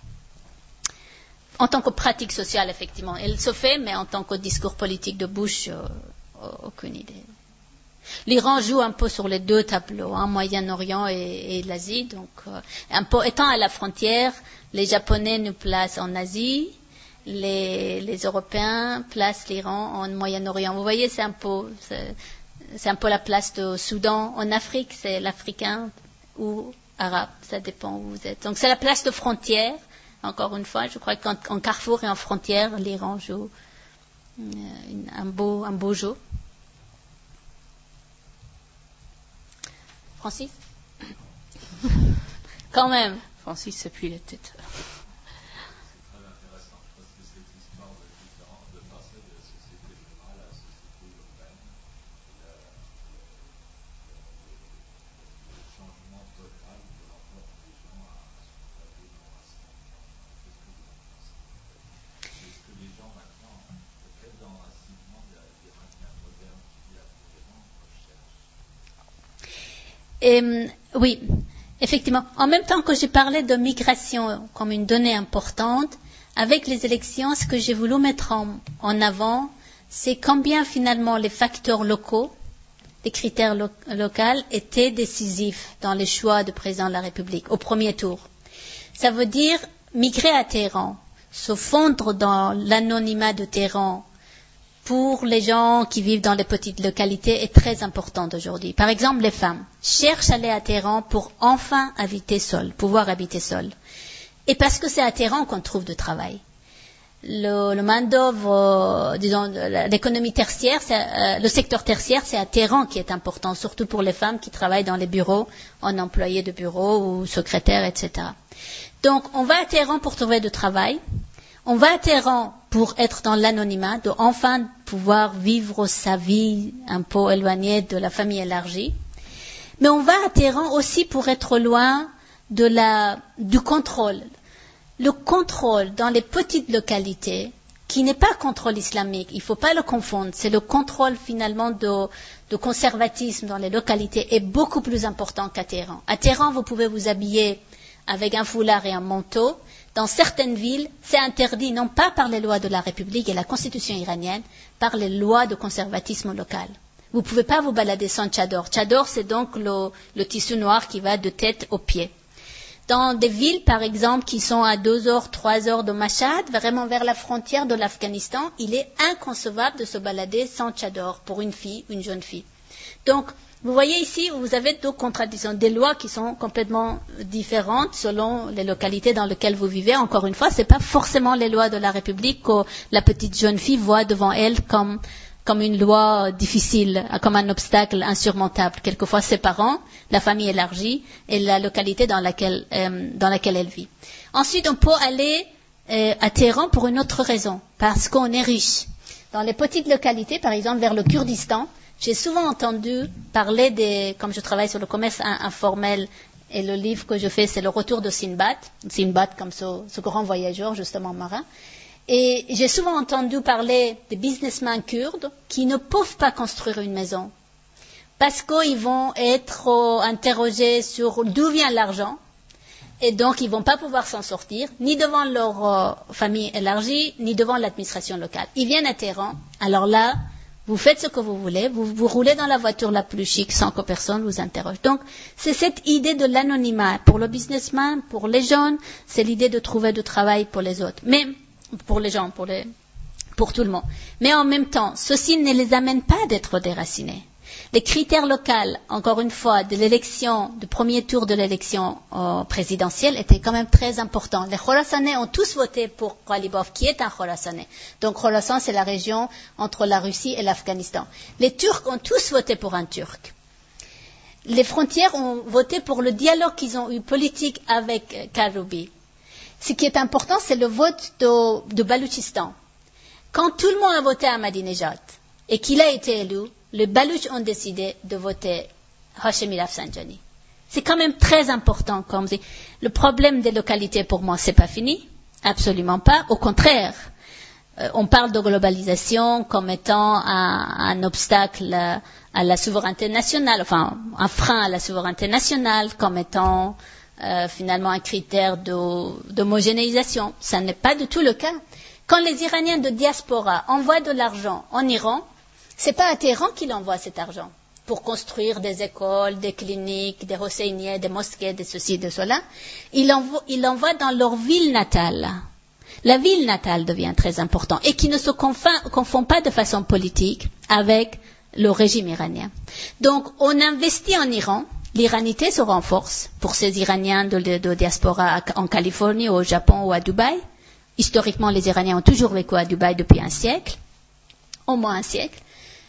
en tant que pratique sociale, effectivement, elle se fait, mais en tant que discours politique de Bush, aucune idée. L'Iran joue un peu sur les deux tableaux, Moyen-Orient et l'Asie. Donc, un peu étant à la frontière, les Japonais nous placent en Asie. Les Européens placent l'Iran en Moyen-Orient. Vous voyez, c'est un peu la place du Soudan en Afrique, c'est l'Africain ou arabe, ça dépend où vous êtes. Donc c'est la place de frontière. Encore une fois, je crois qu'en carrefour et en frontière, l'Iran joue un beau jeu. Francis? Quand même. Francis s'appuie la tête. Oui, effectivement. En même temps que j'ai parlé de migration comme une donnée importante, avec les élections, ce que j'ai voulu mettre en avant, c'est combien finalement les facteurs locaux, les critères locaux étaient décisifs dans les choix du président de la République au premier tour. Ça veut dire migrer à Téhéran, se fondre dans l'anonymat de Téhéran, pour les gens qui vivent dans les petites localités est très importante aujourd'hui. Par exemple, les femmes cherchent à aller à Téhéran pour enfin pouvoir habiter seules. Et parce que c'est à Téhéran qu'on trouve du travail. Le main-d'œuvre, disons, l'économie tertiaire, le secteur tertiaire, c'est à Téhéran qui est important, surtout pour les femmes qui travaillent dans les bureaux, en employés de bureau ou secrétaires, etc. Donc, on va à Téhéran pour trouver du travail. On va à Téhéran pour être dans l'anonymat, de enfin pouvoir vivre sa vie un peu éloignée de la famille élargie. Mais on va à Téhéran aussi pour être loin du contrôle. Le contrôle dans les petites localités, qui n'est pas contrôle islamique, il ne faut pas le confondre, c'est le contrôle finalement de conservatisme dans les localités est beaucoup plus important qu'à Téhéran. À Téhéran, vous pouvez vous habiller avec un foulard et un manteau. Dans certaines villes, c'est interdit, non pas par les lois de la République et la constitution iranienne, par les lois de conservatisme local. Vous ne pouvez pas vous balader sans tchador. Tchador, c'est donc le tissu noir qui va de tête aux pieds. Dans des villes, par exemple, qui sont à 2 heures, 3 heures de Mashhad, vraiment vers la frontière de l'Afghanistan, il est inconcevable de se balader sans tchador pour une fille, une jeune fille. Donc, vous voyez ici, vous avez deux contradictions, des lois qui sont complètement différentes selon les localités dans lesquelles vous vivez. Encore une fois, ce n'est pas forcément les lois de la République que la petite jeune fille voit devant elle comme une loi difficile, comme un obstacle insurmontable. Quelquefois, ses parents, la famille élargie et la localité dans laquelle elle vit. Ensuite, on peut aller à Téhéran pour une autre raison, parce qu'on est riche. Dans les petites localités, par exemple vers le Kurdistan, j'ai souvent entendu parler comme je travaille sur le commerce informel, et le livre que je fais, c'est le retour de Sinbad comme ce grand voyageur, justement marin. Et j'ai souvent entendu parler des businessmen kurdes qui ne peuvent pas construire une maison parce qu'ils vont être interrogés sur d'où vient l'argent et donc ils ne vont pas pouvoir s'en sortir ni devant leur famille élargie ni devant l'administration locale. Ils viennent à Téhéran, alors là, vous faites ce que vous voulez, vous roulez dans la voiture la plus chic sans que personne vous interroge. Donc, c'est cette idée de l'anonymat pour le businessman, pour les jeunes, c'est l'idée de trouver du travail pour les autres. Mais pour les gens, pour tout le monde. Mais en même temps, ceci ne les amène pas d'être déracinés. Les critères locaux, encore une fois, de l'élection, du premier tour de l'élection présidentielle étaient quand même très importants. Les Khorassanais ont tous voté pour Ghalibaf, qui est un Khorassanais. Donc Khorasan, c'est la région entre la Russie et l'Afghanistan. Les Turcs ont tous voté pour un Turc. Les frontières ont voté pour le dialogue qu'ils ont eu politique avec Karoubi. Ce qui est important, c'est le vote de Baloutchistan. Quand tout le monde a voté Ahmadinejad et qu'il a été élu, les Balouches ont décidé de voter Hashemi Rafsanjani. C'est quand même très important. Le problème des localités, pour moi, c'est pas fini. Absolument pas. Au contraire, on parle de globalisation comme étant un obstacle à la souveraineté nationale, enfin, un frein à la souveraineté nationale, comme étant finalement un critère d'homogénéisation. Ça n'est pas du tout le cas. Quand les Iraniens de diaspora envoient de l'argent en Iran, c'est pas à Téhéran qu'ils envoient cet argent pour construire des écoles, des cliniques, des hosseiniers, des mosquées, de ceci, de cela. Ils l'envoient dans leur ville natale. La ville natale devient très importante et qui ne se confond pas de façon politique avec le régime iranien. Donc, on investit en Iran. L'iranité se renforce pour ces Iraniens de diaspora en Californie, au Japon ou à Dubaï. Historiquement, les Iraniens ont toujours vécu à Dubaï depuis un siècle, au moins un siècle.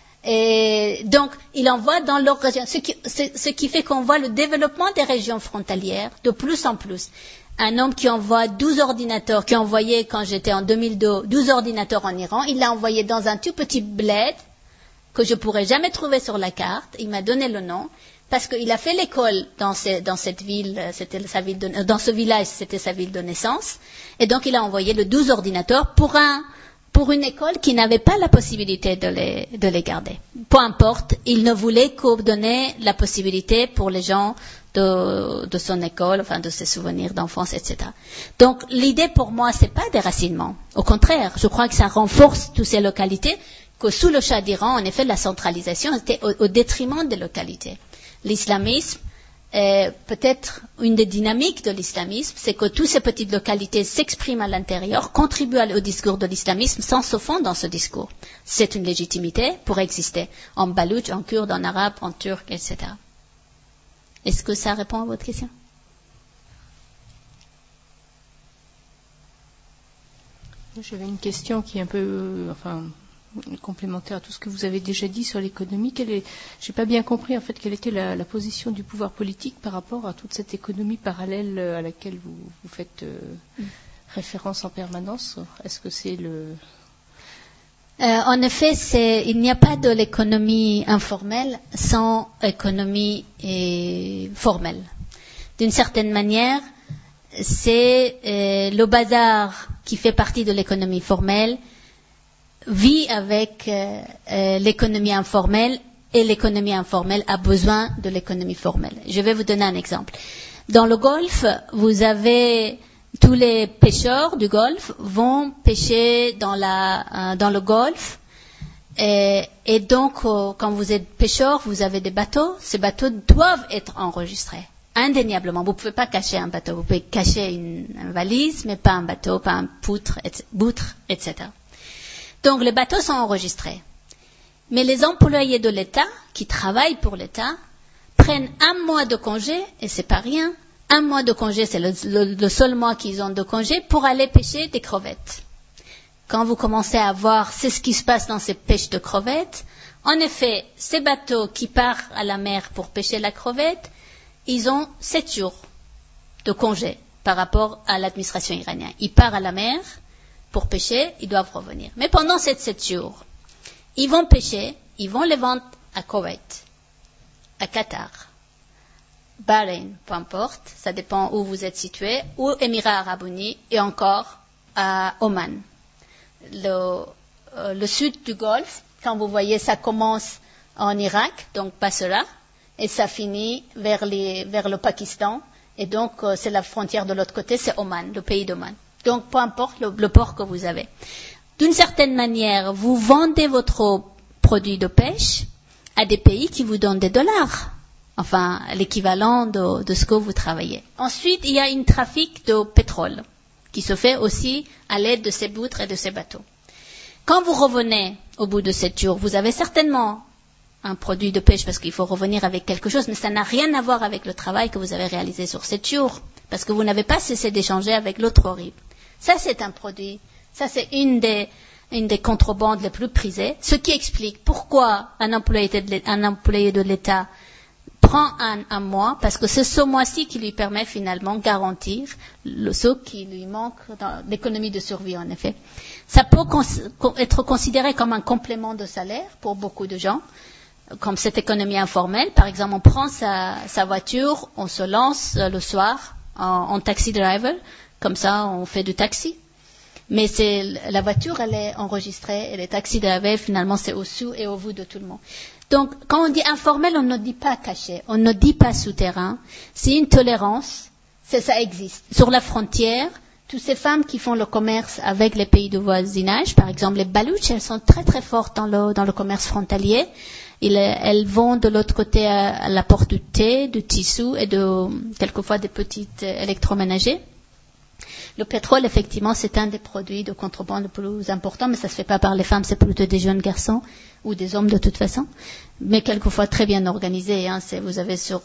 Et donc, ils envoient dans leur région, ce qui fait qu'on voit le développement des régions frontalières de plus en plus. Un homme qui envoie 12 ordinateurs, qui a envoyé, quand j'étais en 2002, 12 ordinateurs en Iran, il l'a envoyé dans un tout petit bled que je pourrais jamais trouver sur la carte. Il m'a donné le nom. Parce qu'il a fait l'école dans cette ville, dans ce village, c'était sa ville de naissance. Et donc, il a envoyé le 12 ordinateurs pour une école qui n'avait pas la possibilité de les garder. Peu importe, il ne voulait que donner la possibilité pour les gens de son école, enfin, de ses souvenirs d'enfance, etc. Donc, l'idée pour moi, c'est pas déracinement. Au contraire, je crois que ça renforce toutes ces localités, que sous le Shah d'Iran, en effet, la centralisation était au détriment des localités. L'islamisme, peut-être une des dynamiques de l'islamisme, c'est que toutes ces petites localités s'expriment à l'intérieur, contribuent au discours de l'islamisme sans se fondre dans ce discours. C'est une légitimité pour exister en baloutche, en kurde, en arabe, en turc, etc. Est-ce que ça répond à votre question? J'avais une question qui est un peu, complémentaire à tout ce que vous avez déjà dit sur l'économie. J'ai pas bien compris en fait quelle était la position du pouvoir politique par rapport à toute cette économie parallèle à laquelle vous faites référence en permanence. Est-ce que c'est En effet, il n'y a pas de l'économie informelle sans économie formelle. D'une certaine manière, c'est le bazar qui fait partie de l'économie formelle vit avec l'économie informelle et l'économie informelle a besoin de l'économie formelle. Je vais vous donner un exemple. Dans le Golfe, vous avez tous les pêcheurs du Golfe vont pêcher dans le Golfe et donc quand vous êtes pêcheur, vous avez des bateaux. Ces bateaux doivent être enregistrés. Indéniablement, vous ne pouvez pas cacher un bateau. Vous pouvez cacher une valise, mais pas un bateau, pas un poutre, etc. Donc les bateaux sont enregistrés. Mais les employés de l'État, qui travaillent pour l'État, prennent un mois de congé, et c'est pas rien. Un mois de congé, c'est le seul mois qu'ils ont de congé pour aller pêcher des crevettes. Quand vous commencez à voir, c'est ce qui se passe dans ces pêches de crevettes. En effet, ces bateaux qui partent à la mer pour pêcher la crevette, ils ont 7 jours de congé par rapport à l'administration iranienne. Ils partent à la mer pour pêcher, ils doivent revenir. Mais pendant ces 7 jours, ils vont pêcher, ils vont les vendre à Koweït, à Qatar, Bahreïn, peu importe, ça dépend où vous êtes situé, ou Émirats Arabes Unis et encore à Oman. Le sud du Golfe, quand vous voyez, ça commence en Irak, donc Basra, et ça finit vers le Pakistan, et donc c'est la frontière de l'autre côté, c'est Oman, le pays d'Oman. Donc peu importe le port que vous avez. D'une certaine manière, vous vendez votre produit de pêche à des pays qui vous donnent des dollars. Enfin, l'équivalent de ce que vous travaillez. Ensuite, il y a un trafic de pétrole qui se fait aussi à l'aide de ces poutres et de ces bateaux. Quand vous revenez au bout de 7 jours, vous avez certainement un produit de pêche parce qu'il faut revenir avec quelque chose, mais ça n'a rien à voir avec le travail que vous avez réalisé sur 7 jours parce que vous n'avez pas cessé d'échanger avec l'autre horrible. Ça, c'est un produit. Ça, c'est une des contrebandes les plus prisées, ce qui explique pourquoi un employé de l'État prend un mois, parce que c'est ce mois-ci qui lui permet finalement de garantir ce qui lui manque dans l'économie de survie, en effet. Ça peut être considéré comme un complément de salaire pour beaucoup de gens, comme cette économie informelle. Par exemple, on prend sa voiture, on se lance le soir en taxi driver, comme ça on fait du taxi. Mais la voiture, elle est enregistrée, et les taxis drivers, finalement, c'est au sous et au vu de tout le monde. Donc, quand on dit informel, on ne dit pas caché, on ne dit pas souterrain. C'est une tolérance, ça existe. Sur la frontière, toutes ces femmes qui font le commerce avec les pays de voisinage, par exemple les Baloutches, elles sont très très fortes dans le commerce frontalier. Elles vont de l'autre côté à la porte du thé, du tissu et quelquefois des petites électroménagers. Le pétrole, effectivement, c'est un des produits de contrebande les plus importants, mais ça ne se fait pas par les femmes, c'est plutôt des jeunes garçons ou des hommes de toute façon, mais quelquefois très bien organisés. Vous avez sur,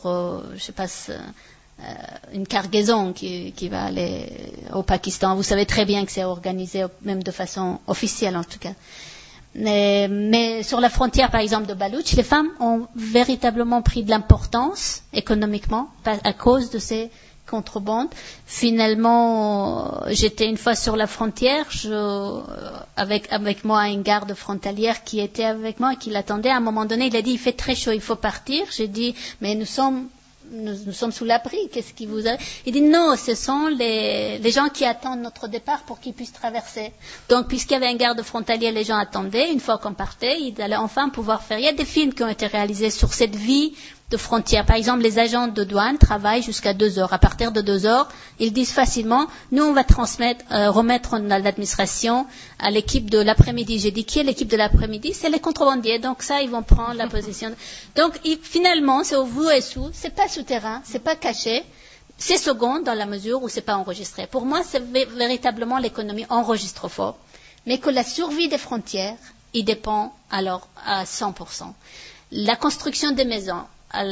une cargaison qui va aller au Pakistan. Vous savez très bien que c'est organisé, même de façon officielle en tout cas. Mais sur la frontière, par exemple, de Baloutch, les femmes ont véritablement pris de l'importance économiquement à cause de ces contrebande. Finalement, j'étais une fois sur la frontière, avec moi une garde frontalière qui était avec moi et qui l'attendait. À un moment donné, il a dit, il fait très chaud, il faut partir. J'ai dit, mais nous sommes sous l'abri, qu'est-ce qui vous a... Il dit, non, ce sont les gens qui attendent notre départ pour qu'ils puissent traverser. Donc, puisqu'il y avait un garde frontalier, les gens attendaient. Une fois qu'on partait, ils allaient enfin pouvoir faire. Il y a des films qui ont été réalisés sur cette vie de frontières. Par exemple, les agents de douane travaillent jusqu'à 2 heures. À partir de 2 heures, ils disent facilement, nous, on va remettre l'administration à l'équipe de l'après-midi. J'ai dit, qui est l'équipe de l'après-midi? C'est les contrebandiers. Donc ça, ils vont prendre la position. Donc, finalement, c'est au vous et sous. C'est pas souterrain, c'est pas caché. C'est second dans la mesure où c'est pas enregistré. Pour moi, c'est véritablement l'économie enregistre fort. Mais que la survie des frontières, il dépend alors à 100%. La construction des maisons,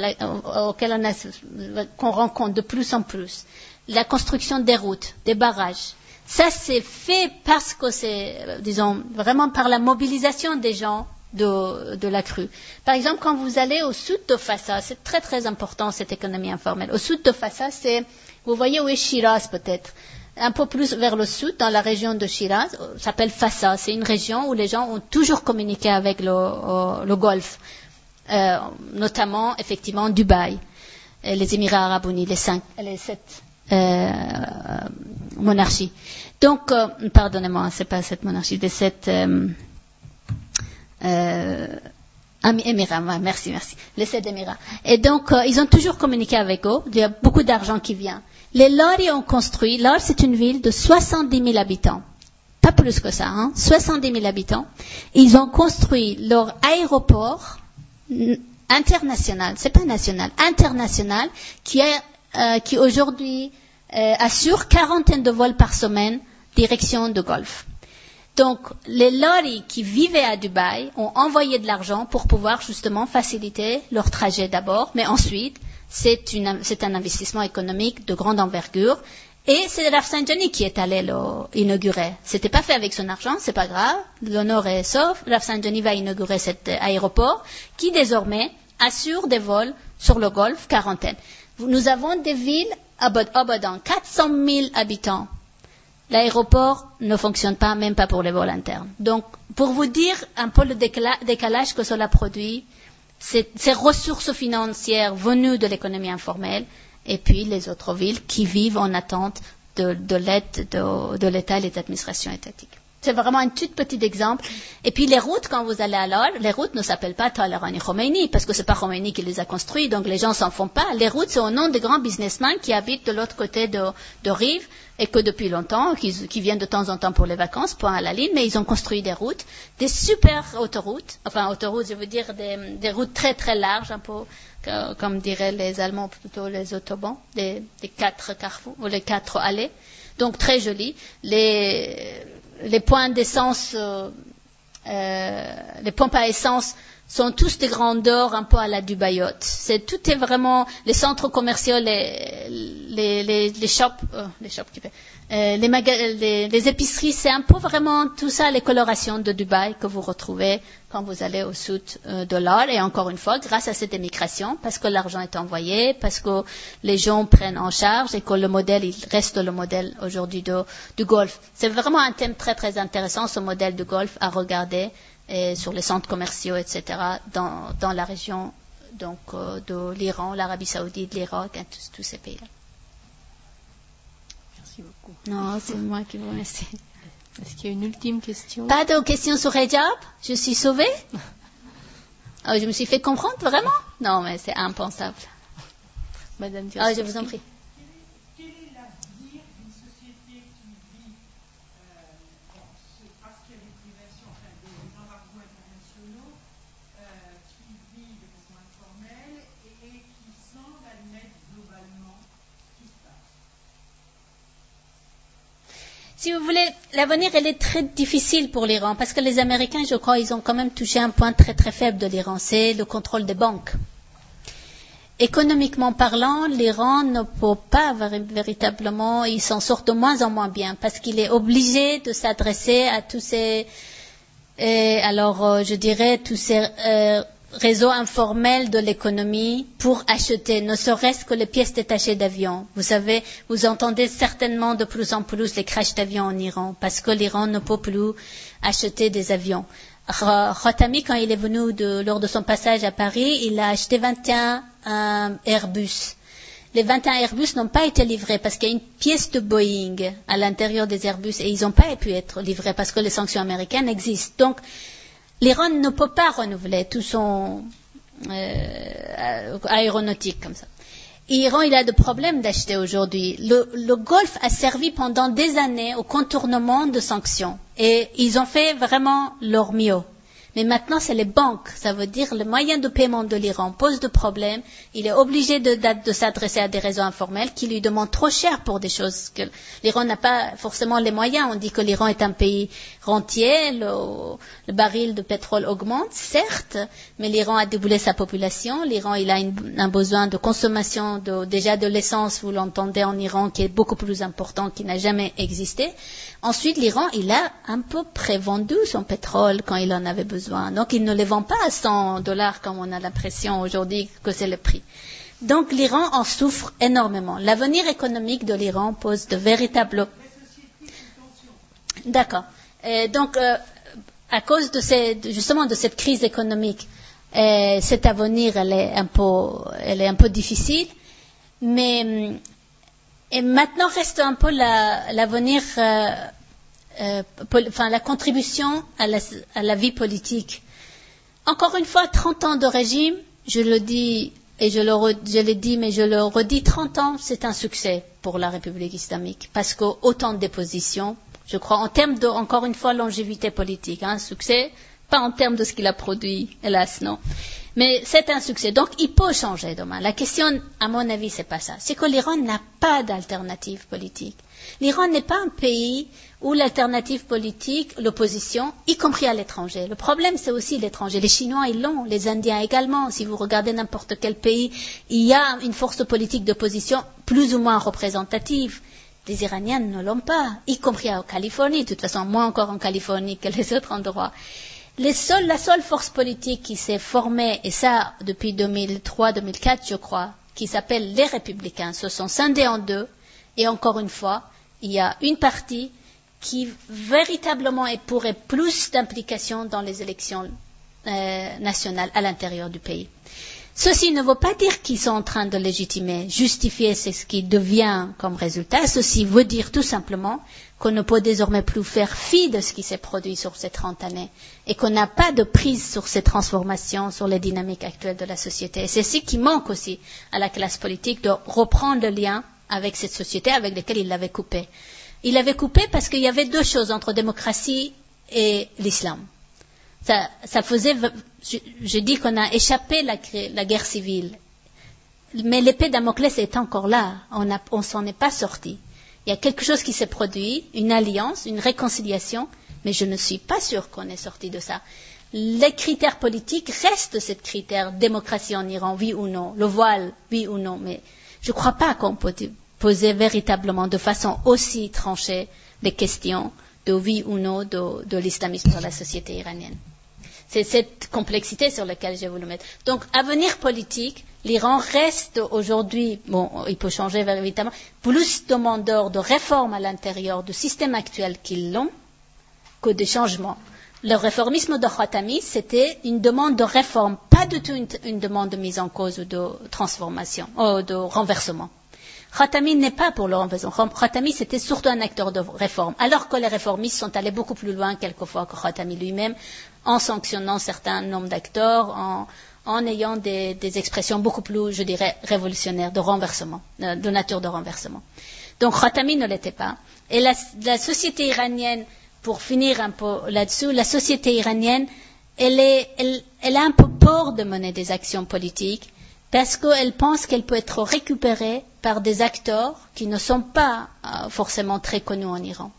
qu'on rencontre de plus en plus, la construction des routes, des barrages, ça c'est fait parce que c'est, disons, vraiment par la mobilisation des gens de la crue. Par exemple, quand vous allez au sud de Fassa, c'est très très important cette économie informelle. Au sud de Fassa, vous voyez où est Shiraz peut-être. un peu plus vers le sud, dans la région de Shiraz, s'appelle Fassa. C'est une région où les gens ont toujours communiqué avec le Golfe, notamment, effectivement, Dubaï, et les Émirats arabes unis, les 7 monarchies. Donc, pardonnez-moi, c'est pas cette monarchie, les 7 Émirats, merci, les 7 Émirats. Et donc, ils ont toujours communiqué avec eux. Il y a beaucoup d'argent qui vient. Les Lari ont construit. Lahore, c'est une ville de 70 000 habitants. Pas plus que ça, 70 000 habitants. Ils ont construit leur aéroport international, c'est pas national, international, qui aujourd'hui assure 40 de vols par semaine direction de Golfe. Donc, les Lari qui vivaient à Dubaï ont envoyé de l'argent pour pouvoir justement faciliter leur trajet d'abord, mais ensuite, c'est un investissement économique de grande envergure. Et c'est Rafsanjani qui est allé l'inaugurer. C'était pas fait avec son argent, c'est pas grave. L'honneur est sauf. Rafsanjani va inaugurer cet aéroport qui désormais assure des vols sur le Golfe, 40. Nous avons des villes, Abadan, 400 000 habitants. L'aéroport ne fonctionne pas, même pas pour les vols internes. Donc, pour vous dire un peu le décalage que cela produit, ces ressources financières venues de l'économie informelle, et puis les autres villes qui vivent en attente de l'aide de l'État et des administrations étatiques. C'est vraiment un tout petit exemple. Et puis les routes, quand vous allez à Lahore, les routes ne s'appellent pas Talarani Khomeini, parce que c'est pas Khomeini qui les a construites, donc les gens s'en font pas. Les routes, c'est au nom des grands businessmen qui habitent de l'autre côté de rive, et que depuis longtemps, qui viennent de temps en temps pour les vacances, point à la ligne, mais ils ont construit des routes, des super autoroutes, je veux dire des routes très très larges, un peu, comme diraient les Allemands, plutôt les autobahns, des 4 carrefours, ou les 4 allées, donc très jolies. Les points d'essence, les pompes à essence sont tous des grandeurs un peu à la Dubaïote. Tout est vraiment, les centres commerciaux, les épiceries, c'est un peu vraiment tout ça, les colorations de Dubaï que vous retrouvez quand vous allez au sud de Lahore. Et encore une fois, grâce à cette émigration, parce que l'argent est envoyé, parce que les gens prennent en charge et que le modèle, il reste le modèle aujourd'hui du Golfe. C'est vraiment un thème très très intéressant, ce modèle du Golfe à regarder. Et sur les centres commerciaux, etc., dans la région donc, de l'Iran, l'Arabie Saoudite, l'Irak, et tous ces pays-là. Merci beaucoup. Non, c'est moi qui vous remercie. Est-ce qu'il y a une ultime question? Pas de questions sur Hijab? Je suis sauvée? Oh, je me suis fait comprendre, vraiment? Non, mais c'est impensable. Madame Je vous en prie. Quel est l'avenir d'une société qui vit, parce qu'il y a des privations, des embargos internationaux, qui vit de façon informelle et qui semble admettre globalement ce qui se passe? Si vous voulez, l'avenir, elle est très difficile pour l'Iran, parce que les Américains, je crois, ils ont quand même touché un point très très faible de l'Iran, c'est le contrôle des banques. Économiquement parlant, l'Iran ne peut pas véritablement, il s'en sort de moins en moins bien, parce qu'il est obligé de s'adresser à tous ces, je dirais, tous ces réseaux informels de l'économie pour acheter, ne serait-ce que les pièces détachées d'avions. Vous savez, vous entendez certainement de plus en plus les crashs d'avions en Iran, parce que l'Iran ne peut plus acheter des avions. Khatami, quand il est venu lors de son passage à Paris, il a acheté 21 Airbus. Les 21 Airbus n'ont pas été livrés parce qu'il y a une pièce de Boeing à l'intérieur des Airbus et ils n'ont pas pu être livrés parce que les sanctions américaines existent. Donc, l'Iran ne peut pas renouveler tout son aéronautique comme ça. L'Iran, il a des problèmes d'acheter aujourd'hui. Le Golfe a servi pendant des années au contournement de sanctions. Et ils ont fait vraiment leur mieux. Mais maintenant, c'est les banques. Ça veut dire le moyen de paiement de l'Iran pose des problèmes. Il est obligé de s'adresser à des réseaux informels qui lui demandent trop cher pour des choses que l'Iran n'a pas forcément les moyens. On dit que l'Iran est un pays rentier, le baril de pétrole augmente, certes, mais l'Iran a doublé sa population. L'Iran, il a un besoin de consommation déjà de l'essence, vous l'entendez en Iran, qui est beaucoup plus important, qui n'a jamais existé. Ensuite, l'Iran, il a un peu prévendu son pétrole quand il en avait besoin. Donc, il ne les vend pas à $100 comme on a l'impression aujourd'hui que c'est le prix. Donc, l'Iran en souffre énormément. L'avenir économique de l'Iran pose de véritables... D'accord. Donc, à cause de justement de cette crise économique, cet avenir, elle est un peu difficile. Mais et maintenant reste un peu l'avenir, la contribution à la vie politique. Encore une fois, 30 ans de régime, je le dis et je l'ai dit, mais je le redis, 30 ans, c'est un succès pour la République islamique, parce qu'autant de dépositions, je crois, en termes de, encore une fois, longévité politique, un succès, pas en termes de ce qu'il a produit, hélas, non. Mais c'est un succès. Donc, il peut changer demain. La question, à mon avis, c'est pas ça. C'est que l'Iran n'a pas d'alternative politique. L'Iran n'est pas un pays où l'alternative politique, l'opposition, y compris à l'étranger. Le problème, c'est aussi l'étranger. Les Chinois, ils l'ont. Les Indiens également. Si vous regardez n'importe quel pays, il y a une force politique d'opposition plus ou moins représentative. Les Iraniens ne l'ont pas, y compris en Californie. De toute façon, moins encore en Californie que les autres endroits. La seule force politique qui s'est formée, et ça depuis 2003-2004 je crois, qui s'appelle les Républicains, se sont scindés en deux, et encore une fois, il y a une partie qui véritablement pourrait plus d'implication dans les élections nationales à l'intérieur du pays. Ceci ne veut pas dire qu'ils sont en train de légitimer, justifier ce qui devient comme résultat. Ceci veut dire tout simplement qu'on ne peut désormais plus faire fi de ce qui s'est produit sur ces 30 années et qu'on n'a pas de prise sur ces transformations, sur les dynamiques actuelles de la société. Et c'est ce qui manque aussi à la classe politique, de reprendre le lien avec cette société avec laquelle il l'avait coupé. Il l'avait coupé parce qu'il y avait deux choses entre démocratie et l'islam. Ça faisait, je dis qu'on a échappé la guerre civile, mais l'épée Damoclès est encore là, on s'en est pas sorti. Il y a quelque chose qui s'est produit, une alliance, une réconciliation, mais je ne suis pas sûre qu'on est sorti de ça. Les critères politiques restent ces critères, démocratie en Iran, oui ou non, le voile, oui ou non, mais je ne crois pas qu'on peut poser véritablement de façon aussi tranchée des questions de oui ou non de l'islamisme dans la société iranienne. C'est cette complexité sur laquelle je voulais mettre. Donc, avenir politique, l'Iran reste aujourd'hui, bon, il peut changer véritablement, plus demandeur de réformes à l'intérieur du système actuel qu'ils l'ont que de changements. Le réformisme de Khatami, c'était une demande de réforme, pas du tout une demande de mise en cause ou de transformation, de renversement. Khatami n'est pas pour le renversement. Khatami, c'était surtout un acteur de réforme, alors que les réformistes sont allés beaucoup plus loin quelquefois que Khatami lui-même, en sanctionnant certains nombres d'acteurs, en ayant des expressions beaucoup plus, je dirais, révolutionnaires de renversement, de nature de renversement. Donc Khatami ne l'était pas. Et la société iranienne, pour finir un peu là-dessus, la société iranienne, elle a un peu peur de mener des actions politiques parce qu'elle pense qu'elle peut être récupérée par des acteurs qui ne sont pas forcément très connus en Iran.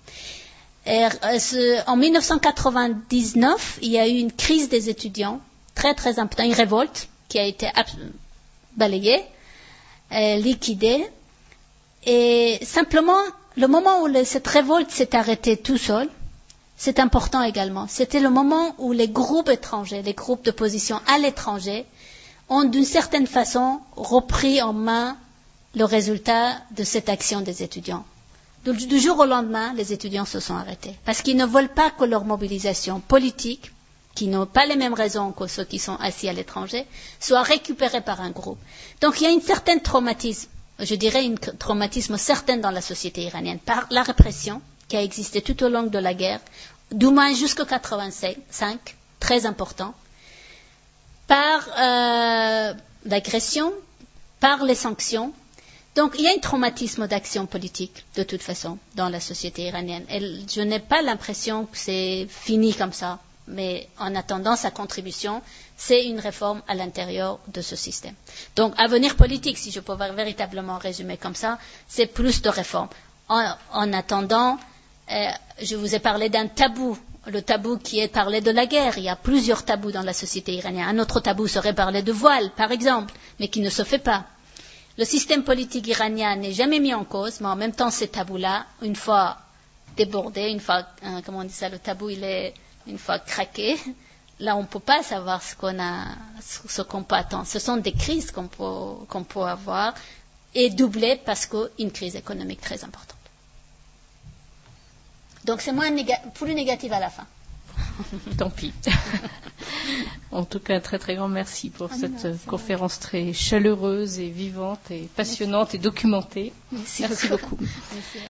En 1999, il y a eu une crise des étudiants très très importante, une révolte qui a été balayée, liquidée, et simplement le moment où cette révolte s'est arrêtée tout seul, c'est important également. C'était le moment où les groupes étrangers, les groupes d'opposition à l'étranger, ont d'une certaine façon repris en main le résultat de cette action des étudiants. Du jour au lendemain, les étudiants se sont arrêtés. Parce qu'ils ne veulent pas que leur mobilisation politique, qui n'ont pas les mêmes raisons que ceux qui sont assis à l'étranger, soit récupérée par un groupe. Donc il y a une certaine traumatisme, je dirais une traumatisme certain dans la société iranienne, par la répression qui a existé tout au long de la guerre, du moins jusqu'en 1985, très important, par l'agression, par les sanctions. Donc, il y a un traumatisme d'action politique, de toute façon, dans la société iranienne. Et je n'ai pas l'impression que c'est fini comme ça. Mais en attendant sa contribution, c'est une réforme à l'intérieur de ce système. Donc, avenir politique, si je peux véritablement résumer comme ça, c'est plus de réformes. En attendant, je vous ai parlé d'un tabou. Le tabou qui est parlé de la guerre. Il y a plusieurs tabous dans la société iranienne. Un autre tabou serait parler de voile, par exemple, mais qui ne se fait pas. Le système politique iranien n'est jamais mis en cause, mais en même temps, ces tabous-là, une fois débordés, une fois, comment on dit ça, le tabou, il est une fois craqué, là, on ne peut pas savoir ce qu'on peut attendre. Ce sont des crises qu'on peut avoir, et doublées parce qu'une crise économique très importante. Donc c'est plus négatif à la fin. Tant pis. En tout cas, un très très grand merci pour cette conférence très chaleureuse et vivante et passionnante et documentée. Merci beaucoup. Merci.